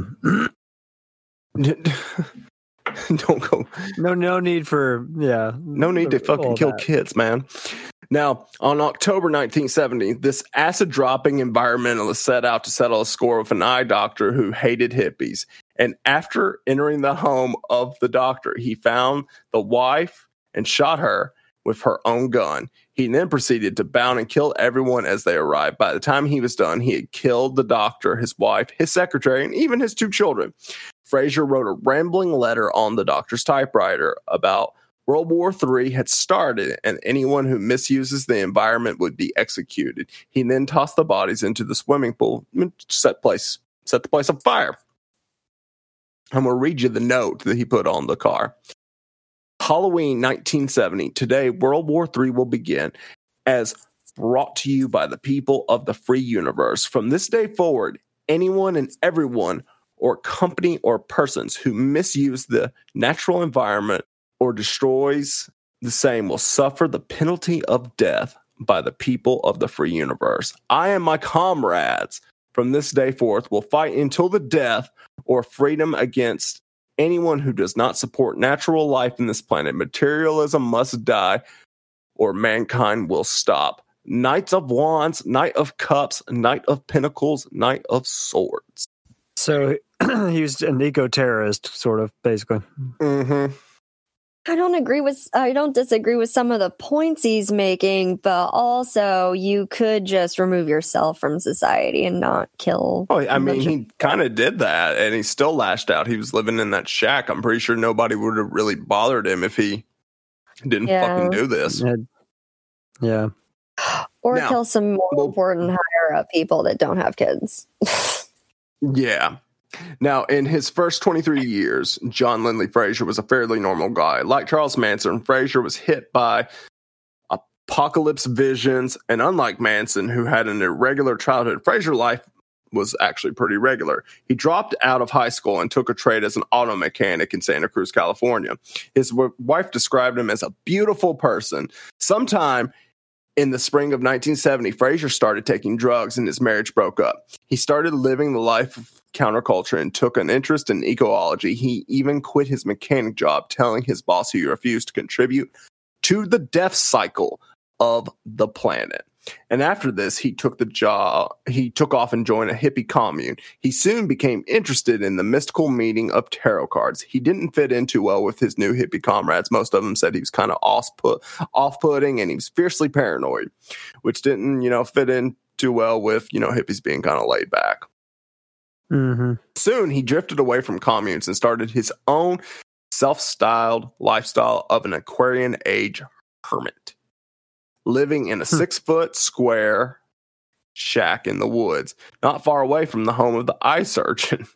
Don't go. No, no need for, yeah. No need to fucking kill that. kids, man. Now, on October nineteen seventy, this acid-dropping environmentalist set out to settle a score with an eye doctor who hated hippies. And after entering the home of the doctor, he found the wife and shot her with her own gun. He then proceeded to bound and kill everyone as they arrived. By the time he was done, he had killed the doctor, his wife, his secretary, and even his two children. Frazier wrote a rambling letter on the doctor's typewriter about World War Three had started, and anyone who misuses the environment would be executed. He then tossed the bodies into the swimming pool and set place set the place on fire. I'm going to read you the note that he put on the car. Halloween nineteen seventy. Today, World War Three will begin, as brought to you by the people of the free universe. From this day forward, anyone and everyone, or company or persons who misuse the natural environment or destroys the same will suffer the penalty of death by the people of the free universe. I and my comrades from this day forth will fight until the death or freedom against anyone who does not support natural life in this planet. Materialism must die or mankind will stop. Knights of Wands, Knight of Cups, Knight of Pentacles, Knight of Swords. So he was an eco-terrorist, sort of, basically. Mm-hmm. I don't agree with, I don't disagree with some of the points he's making, but also you could just remove yourself from society and not kill. Oh, I mean, he kind of did that, and he still lashed out. He was living in that shack. I'm pretty sure nobody would have really bothered him if he didn't yeah. fucking do this. Yeah. Or now, kill some more well, important higher up people that don't have kids. Yeah. Now, in his first twenty-three years, John Lindley Frazier was a fairly normal guy. Like Charles Manson, Frazier was hit by apocalypse visions, and unlike Manson, who had an irregular childhood, Frazier's life was actually pretty regular. He dropped out of high school and took a trade as an auto mechanic in Santa Cruz, California. His w- wife described him as a beautiful person. Sometime in the spring of nineteen seventy, Frazier started taking drugs and his marriage broke up. He started living the life of counterculture and took an interest in ecology. He even quit his mechanic job, telling his boss he refused to contribute to the death cycle of the planet. And after this, he took the job, he took off and joined a hippie commune. He soon became interested in the mystical meaning of tarot cards. He didn't fit in too well with his new hippie comrades. Most of them said he was kind of off-put, off-putting and he was fiercely paranoid, which didn't, you know, fit in too well with, you know, hippies being kind of laid back. Mm-hmm. Soon, he drifted away from communes and started his own self-styled lifestyle of an Aquarian age hermit, living in a six-foot square shack in the woods, not far away from the home of the ice urchin.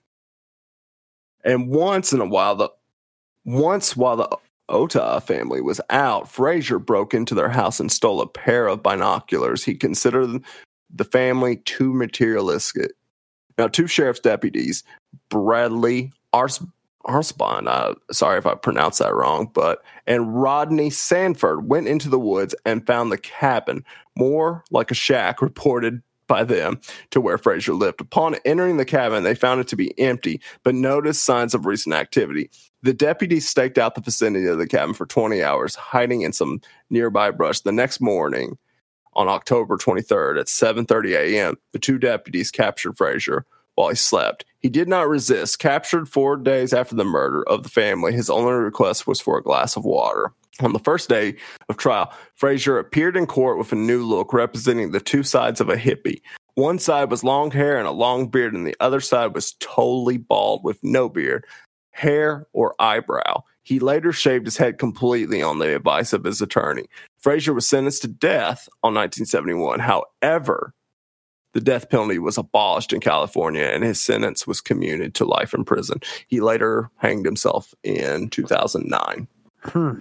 And once in a while, the once while the Ota family was out, Frazier broke into their house and stole a pair of binoculars. He considered the family too materialistic. Now, two sheriff's deputies, Bradley Ars- Arsbon, uh, sorry if I pronounced that wrong, but and Rodney Sanford went into the woods and found the cabin, more like a shack reported by them, to where Frazier lived. Upon entering the cabin, they found it to be empty, but noticed signs of recent activity. The deputies staked out the vicinity of the cabin for twenty hours, hiding in some nearby brush. The next morning, on October twenty-third at seven thirty a.m., the two deputies captured Frazier while he slept. He did not resist. Captured four days after the murder of the family, his only request was for a glass of water. On the first day of trial, Frazier appeared in court with a new look representing the two sides of a hippie. One side was long hair and a long beard, and the other side was totally bald with no beard, hair, or eyebrow. He later shaved his head completely on the advice of his attorney. Frazier was sentenced to death on nineteen seventy-one. However, the death penalty was abolished in California, and his sentence was commuted to life in prison. He later hanged himself in two thousand nine. Hmm.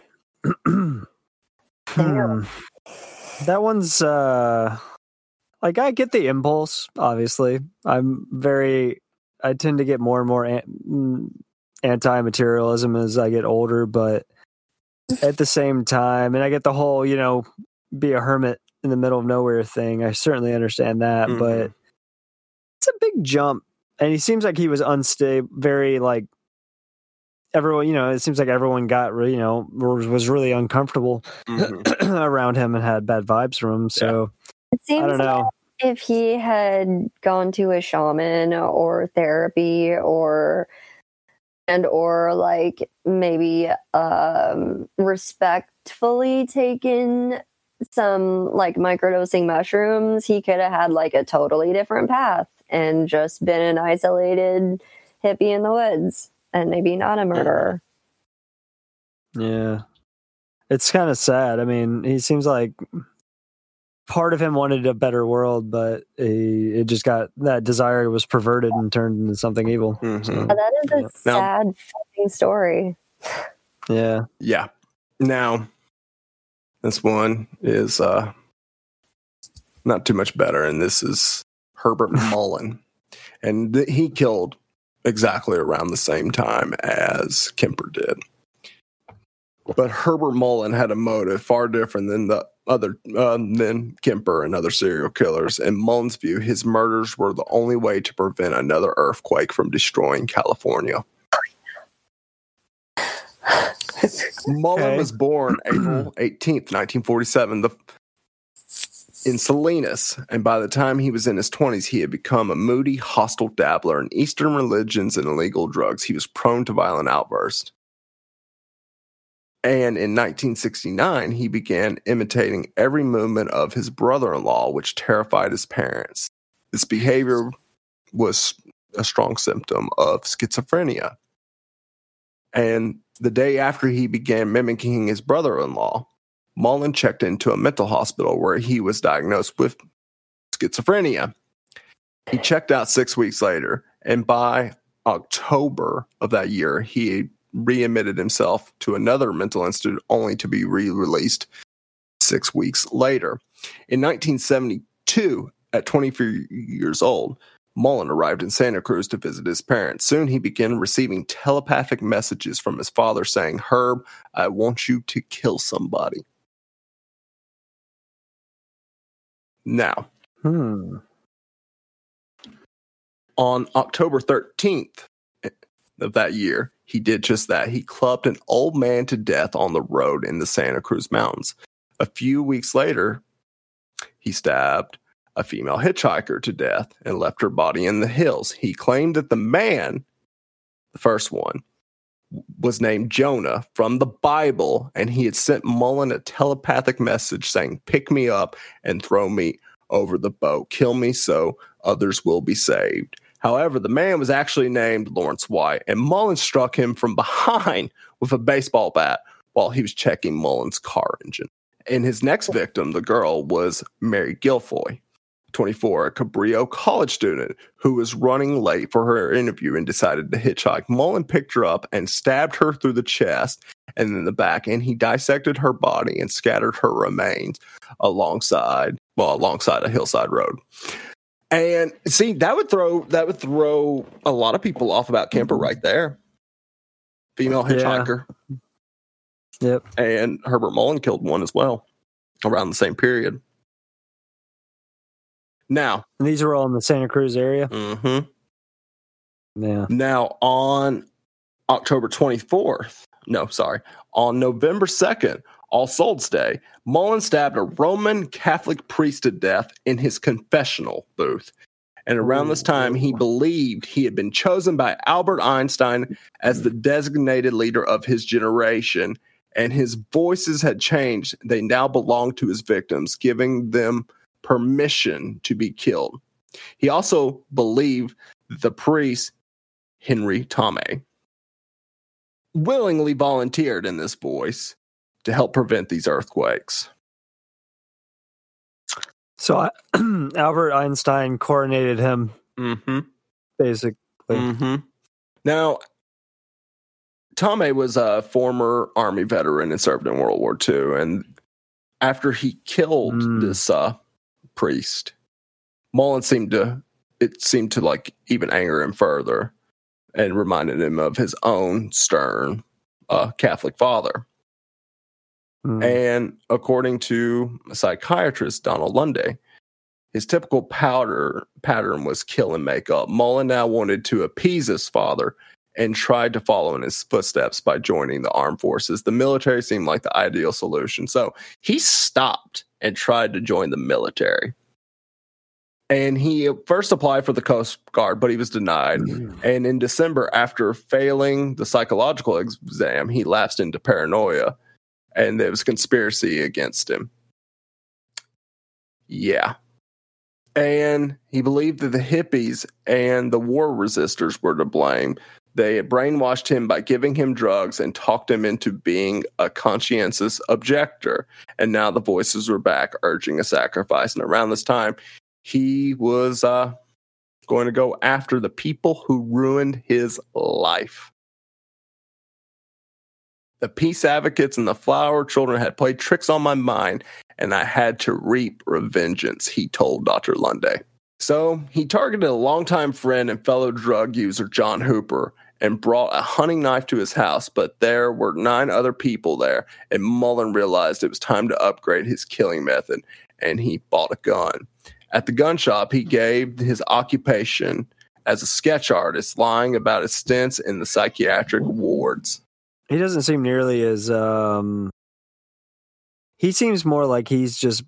hmm. That one's uh, like, I get the impulse. Obviously, I'm very. I tend to get more and more an- anti-materialism as I get older, but at the same time, and I get the whole, you know, be a hermit in the middle of nowhere thing. I certainly understand that, mm-hmm. but it's a big jump. And he seems like he was unstable, very like everyone, you know, it seems like everyone got, you know, was really uncomfortable mm-hmm. around him and had bad vibes from him. So yeah. It seems I don't know. Like if he had gone to a shaman or therapy or and or like maybe um, respectfully taken some like microdosing mushrooms, he could have had like a totally different path and just been an isolated hippie in the woods and maybe not a murderer. Yeah. It's kind of sad. I mean, he seems like part of him wanted a better world, but he, it just got, that desire was perverted and turned into something evil. Mm-hmm. So, yeah, that is a yeah. sad now, fucking story. Yeah. Yeah. Now, this one is uh, not too much better, and this is Herbert Mullen. And th- he killed exactly around the same time as Kemper did. But Herbert Mullen had a motive far different than the other uh, than Kemper and other serial killers. In Mullen's view, his murders were the only way to prevent another earthquake from destroying California. Mullen okay. was born April eighteenth, nineteen forty-seven, the, in Salinas, and by the time he was in his twenties, he had become a moody, hostile dabbler in Eastern religions and illegal drugs. He was prone to violent outbursts. And in nineteen sixty-nine, he began imitating every movement of his brother-in-law, which terrified his parents. This behavior was a strong symptom of schizophrenia. And the day after he began mimicking his brother-in-law, Mullen checked into a mental hospital where he was diagnosed with schizophrenia. He checked out six weeks later, and by October of that year, he readmitted himself to another mental institute only to be re-released six weeks later. In nineteen seventy-two, at twenty-four years old, Mullen arrived in Santa Cruz to visit his parents. Soon he began receiving telepathic messages from his father saying, "Herb, I want you to kill somebody." Now, Hmm. on October thirteenth of that year, he did just that. He clubbed an old man to death on the road in the Santa Cruz Mountains. A few weeks later, he stabbed a female hitchhiker to death and left her body in the hills. He claimed that the man, the first one, was named Jonah from the Bible, and he had sent Mullen a telepathic message saying, "Pick me up and throw me over the boat. Kill me so others will be saved." However, the man was actually named Lawrence White, and Mullen struck him from behind with a baseball bat while he was checking Mullen's car engine. And his next victim, the girl, was Mary Guilfoyle, twenty-four, a Cabrillo college student who was running late for her interview and decided to hitchhike. Mullen picked her up and stabbed her through the chest and in the back, and he dissected her body and scattered her remains alongside, well, alongside a hillside road. And see, that would throw that would throw a lot of people off about Kemper right there. Female hitchhiker. Yeah. Yep. And Herbert Mullen killed one as well around the same period. Now, And these are all in the Santa Cruz area. mm-hmm. Yeah. Now on October twenty-fourth, no, sorry, on November second, All Souls Day, Mullen stabbed a Roman Catholic priest to death in his confessional booth. And around this time, he believed he had been chosen by Albert Einstein as the designated leader of his generation, and his voices had changed. They now belonged to his victims, giving them permission to be killed. He also believed the priest, Henry Tomei, willingly volunteered in this voice to help prevent these earthquakes. So I, Albert Einstein coronated him, Mm-hmm. basically. Mm-hmm. Now, Tomei was a former Army veteran and served in World War Two. And after he killed Mm. this uh, priest, Mullen seemed to, it seemed to like even anger him further and reminded him of his own stern uh, Catholic father. Mm. And according to psychiatrist Donald Lunde, his typical powder pattern was kill and make up. Mullen now wanted to appease his father and tried to follow in his footsteps by joining the armed forces. The military seemed like the ideal solution. So he stopped and tried to join the military. And he first applied for the Coast Guard, but he was denied. And in December, after failing the psychological exam, he lapsed into paranoia. And there was conspiracy against him. Yeah. And he believed that the hippies and the war resistors were to blame. They had brainwashed him by giving him drugs and talked him into being a conscientious objector. And now the voices were back urging a sacrifice. And around this time, he was uh, going to go after the people who ruined his life. The peace advocates and the flower children had played tricks on my mind, and I had to reap revengeance, he told Doctor Lunde. So he targeted a longtime friend and fellow drug user, John Hooper, and brought a hunting knife to his house, but there were nine other people there, and Mullen realized it was time to upgrade his killing method, and he bought a gun. At the gun shop, he gave his occupation as a sketch artist, lying about his stints in the psychiatric wards. He doesn't seem nearly as um he seems more like he's just,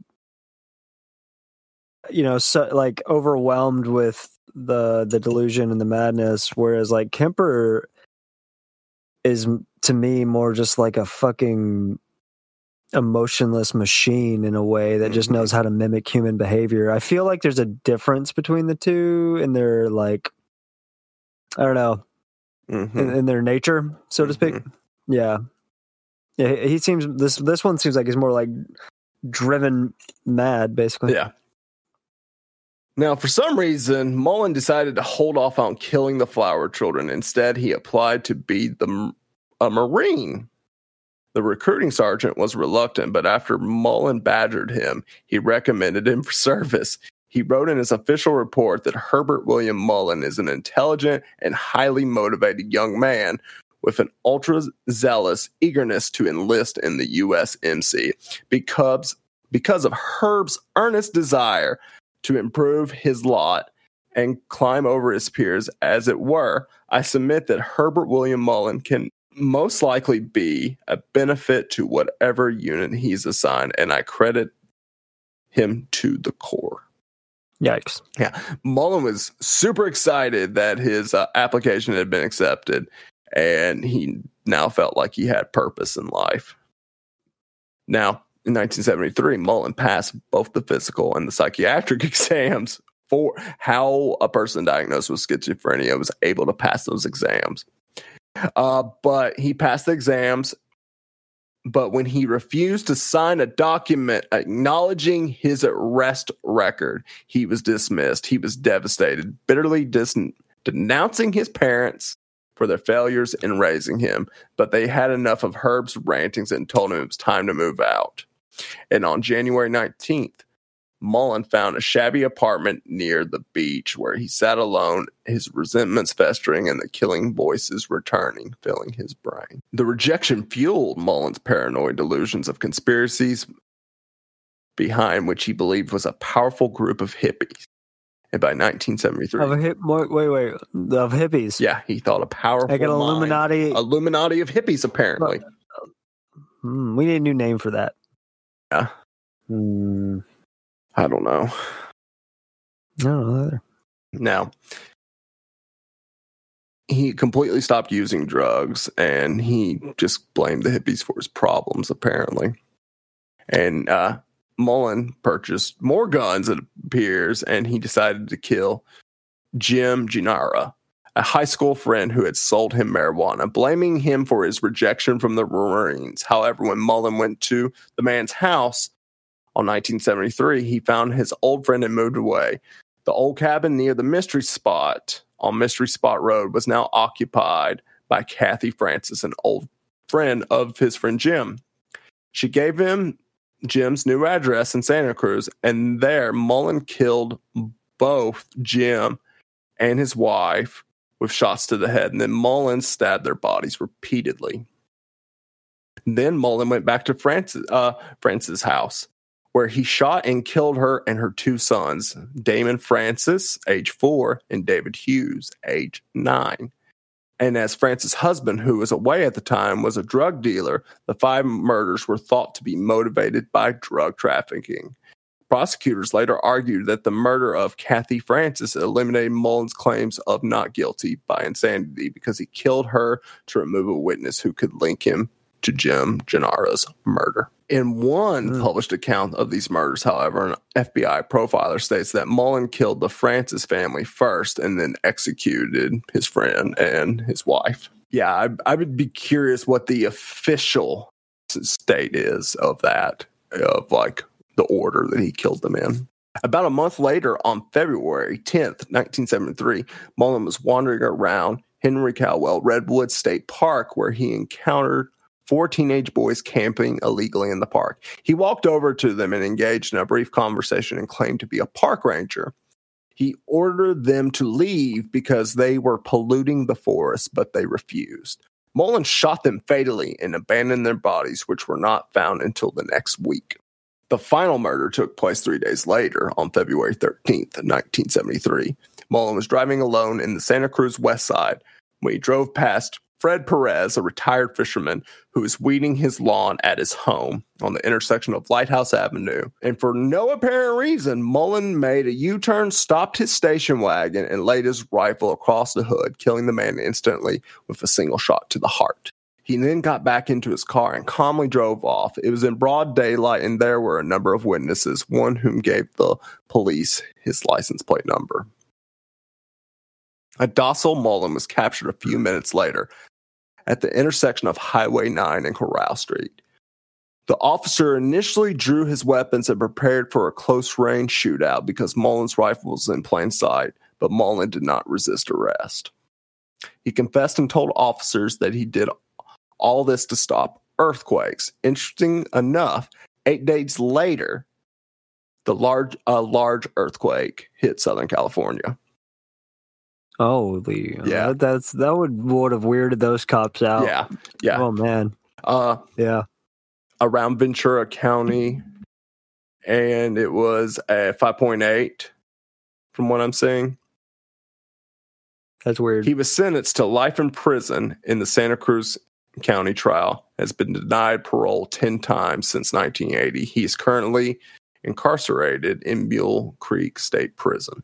you know, so, like overwhelmed with the the delusion and the madness, whereas like Kemper is to me more just like a fucking emotionless machine in a way that just knows how to mimic human behavior. I feel like there's a difference between the two and they're like, I don't know, Mm-hmm. in, in their nature, so to speak. Mm-hmm. Yeah. Yeah, he seems this this one seems like he's more like driven mad, basically. Yeah. Now, for some reason, Mullen decided to hold off on killing the Flower children. Instead, he applied to be the, a Marine. The recruiting sergeant was reluctant, but after Mullen badgered him, he recommended him for service. He wrote in his official report that Herbert William Mullen is an intelligent and highly motivated young man with an ultra-zealous eagerness to enlist in the U S M C because, because of Herb's earnest desire to improve his lot and climb over his peers, as it were. I submit that Herbert William Mullen can most likely be a benefit to whatever unit he's assigned, and I credit him to the core. Yikes. Yeah. Mullen was super excited that his uh, application had been accepted, and he now felt like he had purpose in life. Now, in nineteen seventy-three, Mullen passed both the physical and the psychiatric exams for how a person diagnosed with schizophrenia was able to pass those exams. Uh, but he passed the exams, but when he refused to sign a document acknowledging his arrest record, he was dismissed. He was devastated, bitterly dis- denouncing his parents for their failures in raising him. But they had enough of Herb's rantings and told him it was time to move out. And on January nineteenth, Mullen found a shabby apartment near the beach where he sat alone, his resentments festering and the killing voices returning, filling his brain. The rejection fueled Mullen's paranoid delusions of conspiracies behind which he believed was a powerful group of hippies. And by nineteen seventy-three... Of a hip, wait, wait, of hippies? Yeah, he thought a powerful Like an mind, Illuminati... Illuminati of hippies, apparently. Hmm, we need a new name for that. Yeah. Hmm... I don't know. No, either. Now, he completely stopped using drugs, and he just blamed the hippies for his problems, apparently. And uh, Mullen purchased more guns, it appears, and he decided to kill Jim Gennaro, a high school friend who had sold him marijuana, blaming him for his rejection from the Marines. However, when Mullen went to the man's house, on nineteen seventy-three, he found his old friend had moved away. The old cabin near the Mystery Spot on Mystery Spot Road was now occupied by Kathy Francis, an old friend of his friend Jim. She gave him Jim's new address in Santa Cruz, and there Mullen killed both Jim and his wife with shots to the head, and then Mullen stabbed their bodies repeatedly. Then Mullen went back to Francis, uh, Francis' house, where he shot and killed her and her two sons, Damon Francis, age four, and David Hughes, age nine. And as Francis' husband, who was away at the time, was a drug dealer, the five murders were thought to be motivated by drug trafficking. Prosecutors later argued that the murder of Kathy Francis eliminated Mullen's claims of not guilty by insanity because he killed her to remove a witness who could link him to Jim Gennaro's murder. In one mm. published account of these murders, however, an F B I profiler states that Mullen killed the Francis family first and then executed his friend and his wife. Yeah, I, I would be curious what the official state is of that, of like the order that he killed them in. About a month later, on February tenth, nineteen seventy-three, Mullen was wandering around Henry Caldwell Redwood State Park where he encountered four teenage boys camping illegally in the park. He walked over to them and engaged in a brief conversation and claimed to be a park ranger. He ordered them to leave because they were polluting the forest, but they refused. Mullen shot them fatally and abandoned their bodies, which were not found until the next week. The final murder took place three days later, on February thirteenth, nineteen seventy-three. Mullen was driving alone in the Santa Cruz West Side when he drove past Fred Perez, a retired fisherman who was weeding his lawn at his home on the intersection of Lighthouse Avenue. And for no apparent reason, Mullen made a U-turn, stopped his station wagon, and laid his rifle across the hood, killing the man instantly with a single shot to the heart. He then got back into his car and calmly drove off. It was in broad daylight, and there were a number of witnesses, one whom gave the police his license plate number. A docile Mullen was captured a few minutes later at the intersection of Highway nine and Corral Street. The officer initially drew his weapons and prepared for a close-range shootout because Mullen's rifle was in plain sight, but Mullen did not resist arrest. He confessed and told officers that he did all this to stop earthquakes. Interesting enough, eight days later, the large a large earthquake hit Southern California. Holy, Yeah. uh, that's that would would have weirded those cops out. Yeah, yeah. Oh man. Uh, Yeah. around Ventura County, and it was a five point eight from what I'm seeing. That's weird. He was sentenced to life in prison in the Santa Cruz County trial, has been denied parole ten times since nineteen eighty. He is currently incarcerated in Mule Creek State Prison.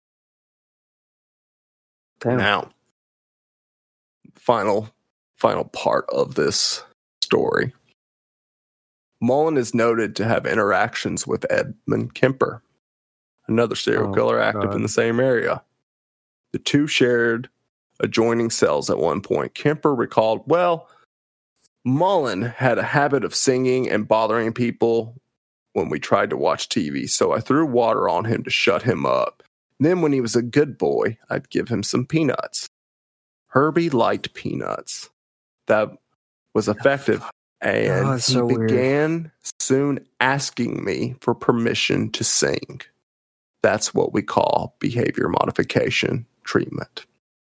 Damn. Now, final, final part of this story. Mullen is noted to have interactions with Edmund Kemper, another serial Oh, killer active God. in the same area. The two shared adjoining cells at one point. Kemper recalled, well, Mullen had a habit of singing and bothering people when we tried to watch T V, so I threw water on him to shut him up. Then when he was a good boy, I'd give him some peanuts. Herbie liked peanuts. That was effective, and Oh, it's he so weird. began soon asking me for permission to sing. That's what we call behavior modification treatment.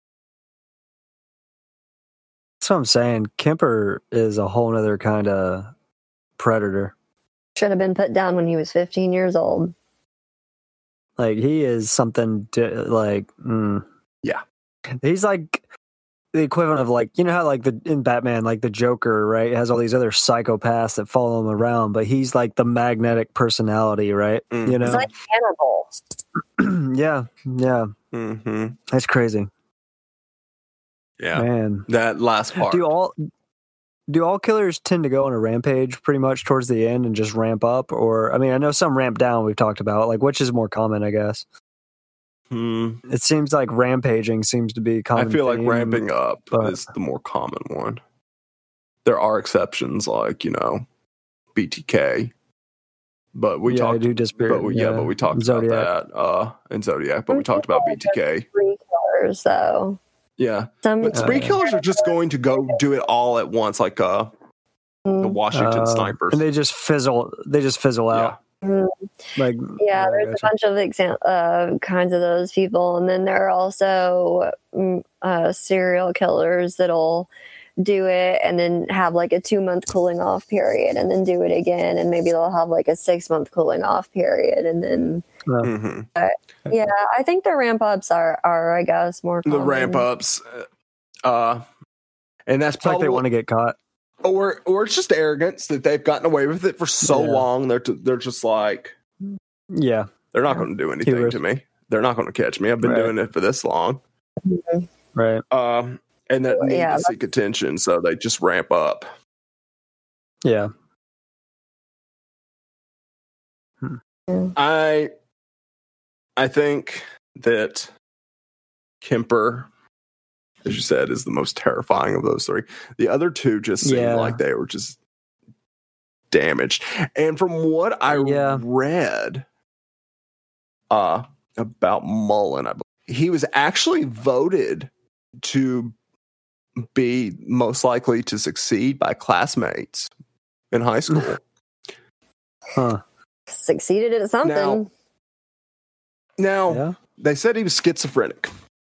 That's what I'm saying. Kemper is a whole other kind of predator. Should have been put down when he was fifteen years old. Like he is something di- like, mm. Yeah. He's like the equivalent of like, you know how like the in Batman, like the Joker, right, has all these other psychopaths that follow him around, but he's like the magnetic personality, right? Mm. You know? It's like Hannibal. yeah, yeah, Mm-hmm. that's crazy, Yeah. man. That last part. Do all do all killers tend to go on a rampage pretty much towards the end and just ramp up, or I mean, I know some ramp down. We've talked about like which is more common, I guess. Hmm. It seems like rampaging seems to be I common. feel like theme, ramping up but- is the more common one. There are exceptions like, you know, B T K. But we yeah, I talked do disagree. but we, yeah. but we talked Zodiac. about that uh in Zodiac, but we talked about B T K. Three killers, though. Yeah. Some But Uh, spree killers are just going to go do it all at once, like uh the Mm, Washington Uh, snipers. and they just fizzle. They just fizzle out. mm. Like Yeah, I there's gotcha. a bunch of exam- uh, kinds of those people, and then there are also mm, uh, serial killers that'll do it and then have like a two month cooling off period, and then do it again, and maybe they'll have like a six month cooling off period, and then Mhm. yeah, I think the ramp ups are are I guess more The common. ramp ups, uh, and that's It's like probably they want to get caught. or or it's just arrogance that they've gotten away with it for so Yeah. long. They're t- they're just like Yeah, they're not going to do anything Hubris. to me. They're not going to catch me. I've been Right. doing it for this long, right. um, and that need Yeah, to seek attention, so they just ramp up. Yeah, I I think that Kemper, as you said, is the most terrifying of those three. The other two just seemed Yeah. like they were just damaged. And from what I Yeah. read uh, about Mullen, I believe, he was actually voted to be most likely to succeed by classmates in high school. huh? Succeeded at something. Now- Now, Yeah. they said he was schizophrenic.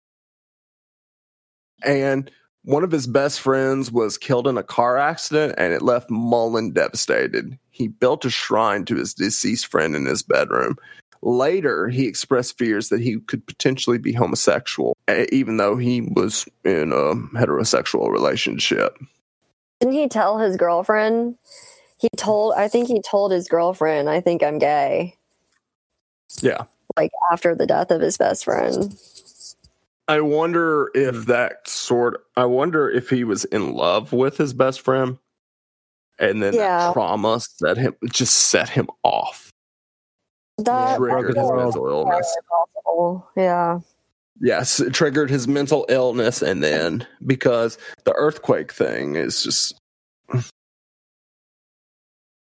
And one of his best friends was killed in a car accident, and it left Mullen devastated. He built a shrine to his deceased friend in his bedroom. Later, he expressed fears that he could potentially be homosexual, e- even though he was in a heterosexual relationship. Didn't he tell his girlfriend? He told, I think he told his girlfriend, I think I'm gay, Yeah. like after the death of his best friend. I wonder if Hmm. that sort I wonder if he was in love with his best friend, and then Yeah. that trauma set him just set him off. That Triggered broke his his world. mental illness. possible. Yeah. Yes, it triggered his mental illness, and then because the earthquake thing is just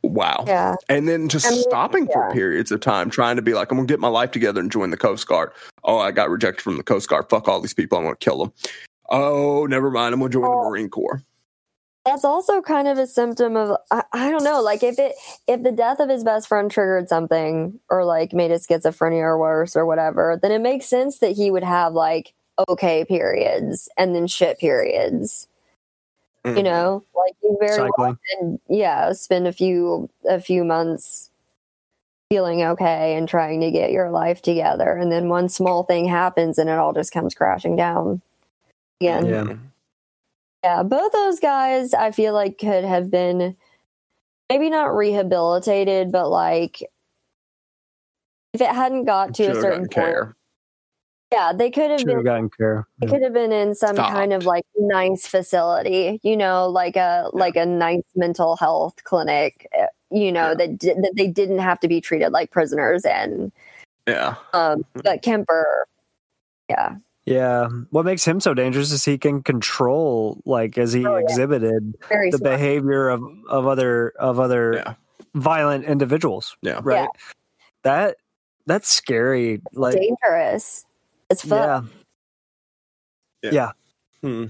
Wow. Yeah. And then just I mean, stopping for yeah. periods of time, trying to be like, I'm going to get my life together and join the Coast Guard. Oh, I got rejected from the Coast Guard. Fuck all these people. I'm going to kill them. Oh, never mind. I'm going to join Well, the Marine Corps. That's also kind of a symptom of, I, I don't know, like if it if the death of his best friend triggered something or like made his schizophrenia or worse or whatever, then it makes sense that he would have like okay periods and then shit periods. Mm-hmm. You know, like you very well Cycling. can, yeah, spend a few a few months feeling okay and trying to get your life together, and then one small thing happens and it all just comes crashing down again. Yeah. Mhm. Yeah, both those guys I feel like could have been maybe not rehabilitated, but like if it hadn't got to Should a have certain gotten point, care. yeah, they could have Should been have gotten care. they could have been in some kind of Stopped. like nice facility, you know, like a like a nice mental health clinic, uh, you know, Yeah. that di- that they didn't have to be treated like prisoners in. Yeah. Um, but Kemper, yeah, Yeah. What makes him so dangerous is he can control, like, as he Oh, yeah. exhibited, very the smart. behavior of, of other of other Yeah. violent individuals. Yeah. Right. Yeah. That that's scary. Like, dangerous. It's fun. yeah. Yeah. Yeah. Hmm.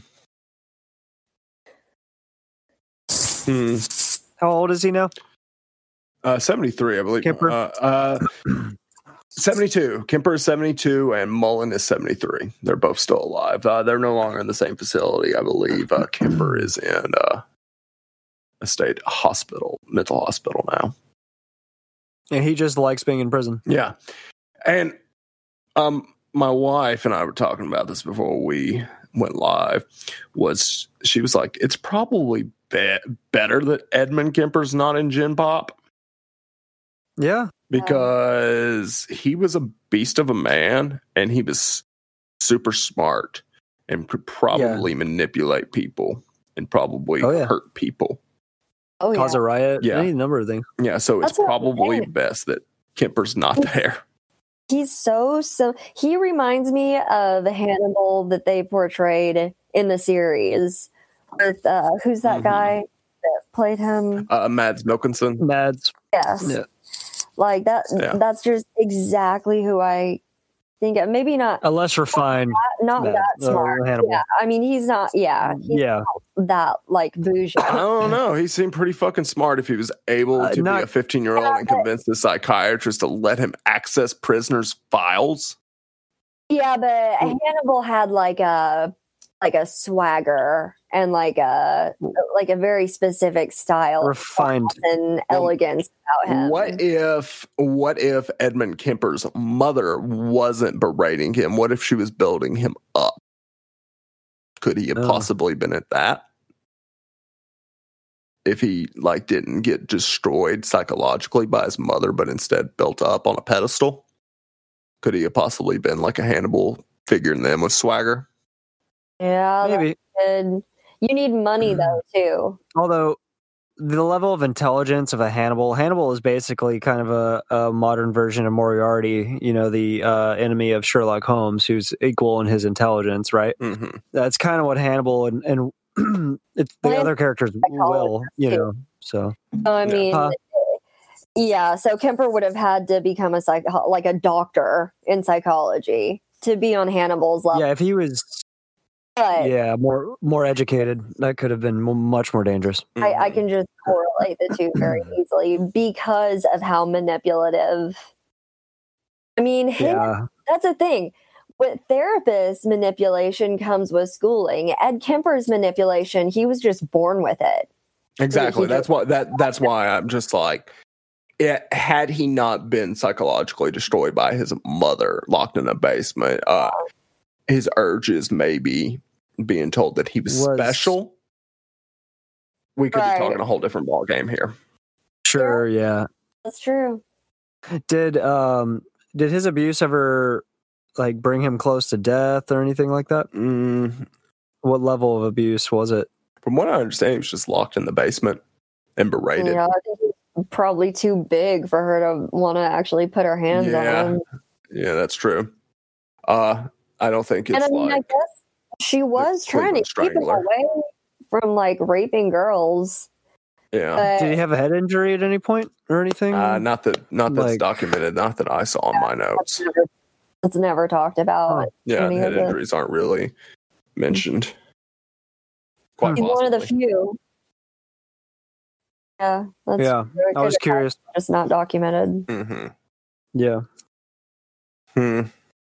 Hmm. How old is he now? Uh, seventy-three, I believe. Kemper? Uh, uh, seventy-two. Kemper is seventy-two, and Mullen is seventy-three. They're both still alive. Uh, they're no longer in the same facility. I believe uh, Kemper is in uh, a state hospital, mental hospital now. And he just likes being in prison. Yeah. And um, my wife and I were talking about this before we went live. Was she was like, it's probably be- better that Edmund Kemper's not in Gen Pop. Yeah. Because he was a beast of a man and he was super smart and could probably manipulate people and probably Oh, yeah. hurt people. Oh Cause yeah. a riot. Yeah. Any number of things. Yeah, so it's That's what I'm probably saying. best that Kemper's not there. He's so so. He reminds me of Hannibal that they portrayed in the series. With uh, who's that Mhm. guy that played him? Uh, Mads Mikkelsen. Mads. Yes, Yeah. like that. Yeah. That's just exactly who I think of. Maybe not A less refined. not Mads, that smart. uh, Hannibal. Yeah, I mean he's not. Yeah, he's Yeah. not that like bougie. I don't know. He seemed pretty fucking smart if he was able Uh, to not- be a fifteen-year-old and convince the psychiatrist to let him access prisoners' files. Yeah, but Hannibal had like a like a swagger and like a like a very specific style Refined. and elegance about him. What if what if Edmund Kemper's mother wasn't berating him? What if she was building him up? Could he have Oh. possibly been at that? If he like didn't get destroyed psychologically by his mother, but instead built up on a pedestal? Could he have possibly been like a Hannibal figure in them with swagger? Yeah, Maybe. that's good. You need money though too. Although the level of intelligence of a Hannibal, Hannibal is basically kind of a, a modern version of Moriarty, you know, the uh, enemy of Sherlock Holmes, who's equal in his intelligence, right? Mm-hmm. That's kind of what Hannibal and, and it's the And other characters will, you too. know, so. So I Yeah. mean, Huh. yeah. So Kemper would have had to become a psych like a doctor in psychology to be on Hannibal's level. Yeah, if he was, But yeah, more more educated, that could have been m- much more dangerous. I, I can just correlate the two very easily because of how manipulative. I mean, him, Yeah, that's the thing. With therapists, manipulation comes with schooling. Ed Kemper's manipulation, he was just born with it. Exactly. He That's just- why that that's why I'm just like, it, had he not been psychologically destroyed by his mother, locked in a basement, uh, his urges maybe being told that he was, Was- special, we could Right. be talking a whole different ball game here. sure, yeah. That's true. Did um did his abuse ever like bring him close to death or anything like that? Mm, What level of abuse was it? from what I understand, he was just locked in the basement and berated. You know, I think he's probably too big for her to want to actually put her hands Yeah. on him. Yeah, that's true. Uh, I don't think it's And I mean, I like guess she was trying to Cleveland keep him Strangler. away from like raping girls. Yeah. But Did he have a head injury at any point or anything? Uh, not that, not that's Like- documented. Not that I saw in my notes. that's never, that's never talked about. Oh. Yeah, any head of the- injuries aren't really mentioned. Quite He's one of the possibly. few. Yeah, that's yeah, very I was good. curious. Just not documented. Mm-hmm. Yeah. Hmm.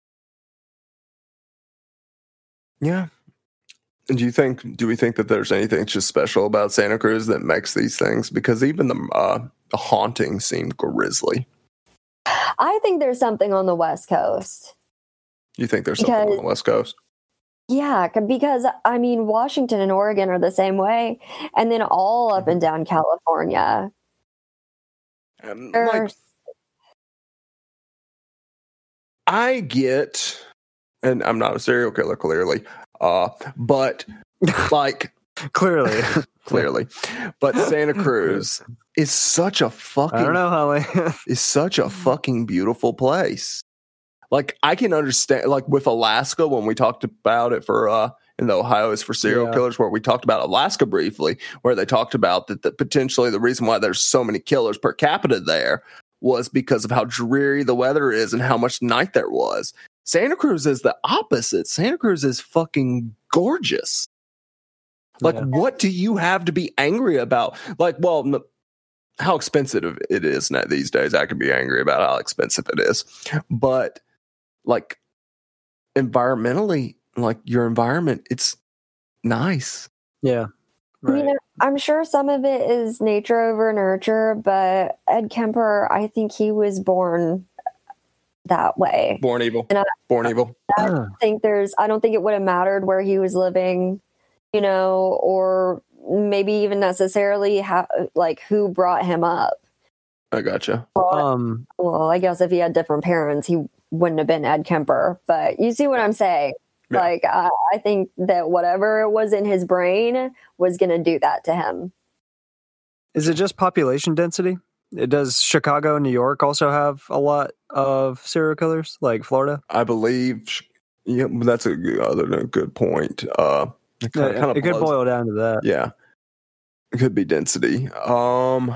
Yeah. Do you think? Do we think that there's anything just special about Santa Cruz that makes these things? Because even the uh, the haunting seemed grisly. I think there's something on the West Coast. You think there's something Because- on the West Coast? Yeah, c- because I mean, Washington and Oregon are the same way, and then all up and down California. Um, like There's- I get, and I'm not a serial killer, clearly, uh, but like Clearly. clearly, but Santa Cruz is such a fucking I don't know, Holly. is such a fucking beautiful place. Like I can understand, like with Alaska when we talked about it for uh in the Ohio is for serial Yeah. killers, where we talked about Alaska briefly, where they talked about that, that potentially the reason why there's so many killers per capita there was because of how dreary the weather is and how much night there was. Santa Cruz is the opposite. Santa Cruz is fucking gorgeous. Like, Yeah. what do you have to be angry about? Like, well, n- how expensive it is now these days. I can be angry about how expensive it is. But, like, environmentally, like, your environment, it's nice. Yeah. You Right. know, I'm sure some of it is nature over nurture, but Ed Kemper, I think he was born that way. Born evil. And I- Born evil. I think there's, I don't think it would have mattered where he was living, you know, or maybe even necessarily how, like, who brought him up. I gotcha. Um, Well, I guess if he had different parents, he wouldn't have been Ed Kemper. But you see what I'm saying? Yeah. Like, I, I think that whatever it was in his brain was going to do that to him. is it just population density? It does Chicago, New York also have a lot of serial killers, like Florida? I believe, yeah, that's a good, other than a good point. Uh, it kinda- Yeah, kinda it could blows- boil down to that. Yeah, it could be density. Um,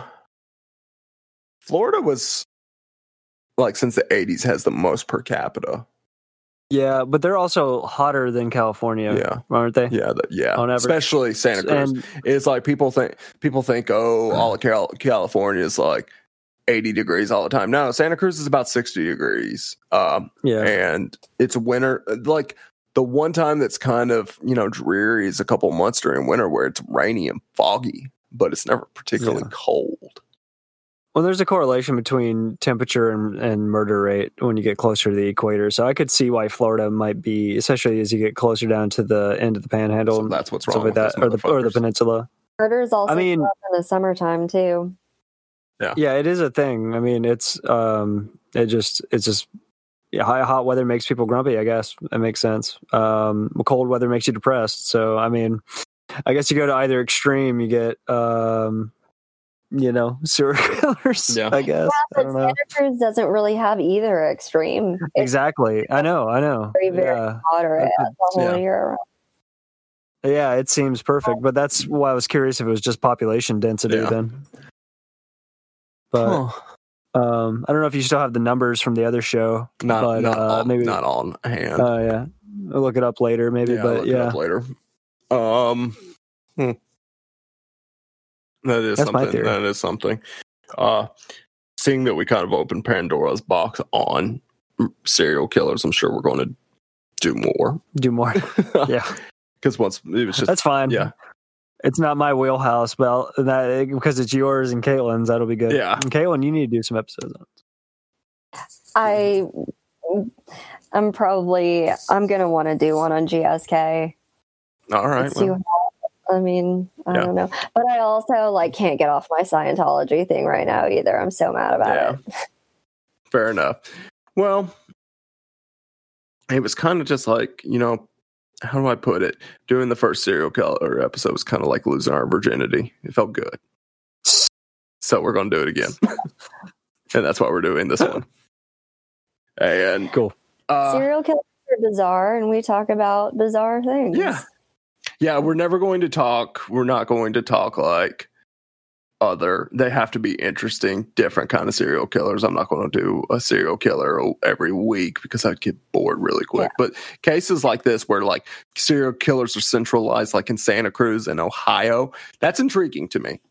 Florida was like since the eighties has the most per capita. Yeah, but they're also hotter than California, Yeah, aren't they? yeah, the, yeah. On average. Especially Santa Cruz. And It's like people think people think oh, all of Cal- California is like eighty degrees all the time. No, Santa Cruz is about sixty degrees. Um, yeah, and it's winter. Like the one time that's kind of you know dreary is a couple months during winter where it's rainy and foggy, but it's never particularly Yeah. cold. well, there's a correlation between temperature and, and murder rate when you get closer to the equator. So I could see why Florida might be, especially as you get closer down to the end of the Panhandle, So and that's what's stuff wrong like with that, those or the or the motherfuckers. peninsula. Murders also I mean- go up in the summertime too. Yeah, it is a thing. I mean, it's um, it just it's just yeah, high hot weather makes people grumpy. I guess that makes sense. Um, cold weather makes you depressed. So I mean, I guess you go to either extreme, you get um, you know, serial killers. Yeah. I guess I But don't know Santa Cruz doesn't really have either extreme. It's exactly. I know. I know. very, very Yeah. moderate I the whole yeah. year around. Yeah, it seems perfect, but that's why I was curious if it was just population density Yeah. then. But Huh. um, I don't know if you still have the numbers from the other show. Not but, not, uh, on, maybe- not on hand. Oh yeah, I'll look it up later, maybe. yeah, I'll but look it yeah, up later. Um, hmm. that is That's my something. theory. That is something. Uh, seeing that we kind of opened Pandora's box on serial killers, I'm sure we're going to do more. do more. Yeah, because once it was just that's fine. yeah. It's not my wheelhouse, but I'll- that because it's yours and Caitlin's, that'll be good. Yeah. and Caitlin, you need to do some episodes on it. I, I'm probably I'm gonna want to do one on G S K. All right. Let's see well, what- I mean, I Yeah. don't know, but I also like can't get off my Scientology thing right now either. I'm so mad about Yeah. it. fair enough. Well, it was kind of just like, you know, how do I put it? Doing the first serial killer episode was kind of like losing our virginity. It felt good. So we're going to do it again. And that's why we're doing this one. And Cool. uh, Serial killers are bizarre, and we talk about bizarre things. Yeah. Yeah, we're never going to talk. We're not going to talk like other, they have to be interesting, different kind of serial killers. I'm not going to do a serial killer every week because I'd get bored really quick. Yeah. But cases like this where like serial killers are centralized, like in Santa Cruz and Ohio, that's intriguing to me.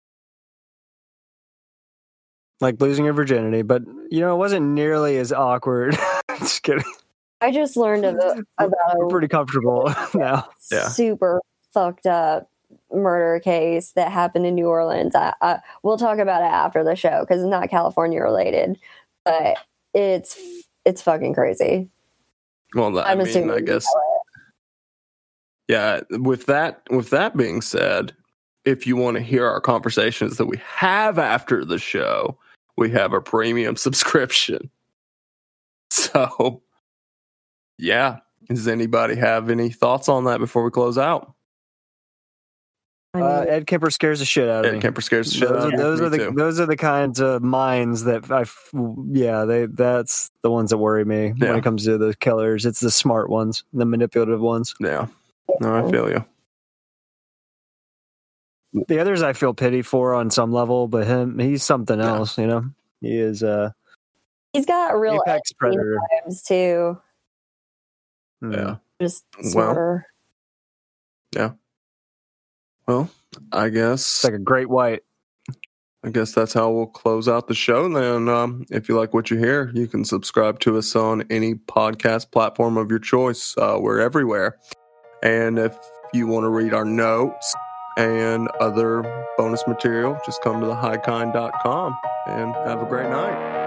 Like losing your virginity, but you know, it wasn't nearly as awkward. Just kidding. I just learned about, about We're pretty comfortable now. Yeah. Super fucked up murder case that happened in New Orleans. I, I we'll talk about it after the show because it's not California related, but it's it's fucking crazy. Well, that, I mean, I guess. Yeah. With that, with that being said, if you want to hear our conversations that we have after the show, we have a premium subscription. So, yeah. Does anybody have any thoughts on that before we close out? Uh, Ed Kemper scares the shit out of Ed me. Kemper scares the shit those out of me. Are, those me are the too. those are the kinds of minds that I, yeah, they that's the ones that worry me yeah. when it comes to the killers. It's the smart ones, the manipulative ones. Yeah, no, I feel you. The others I feel pity for on some level, but him, he's something yeah. else. You know, he is. Uh, he's got real apex predator vibes too. Yeah, just smarter. Well, yeah. Well, I guess it's like a great white. I guess that's how we'll close out the show. Then, um, if you like what you hear, you can subscribe to us on any podcast platform of your choice. Uh, we're everywhere. And if you want to read our notes and other bonus material, just come to the high kind dot com and have a great night.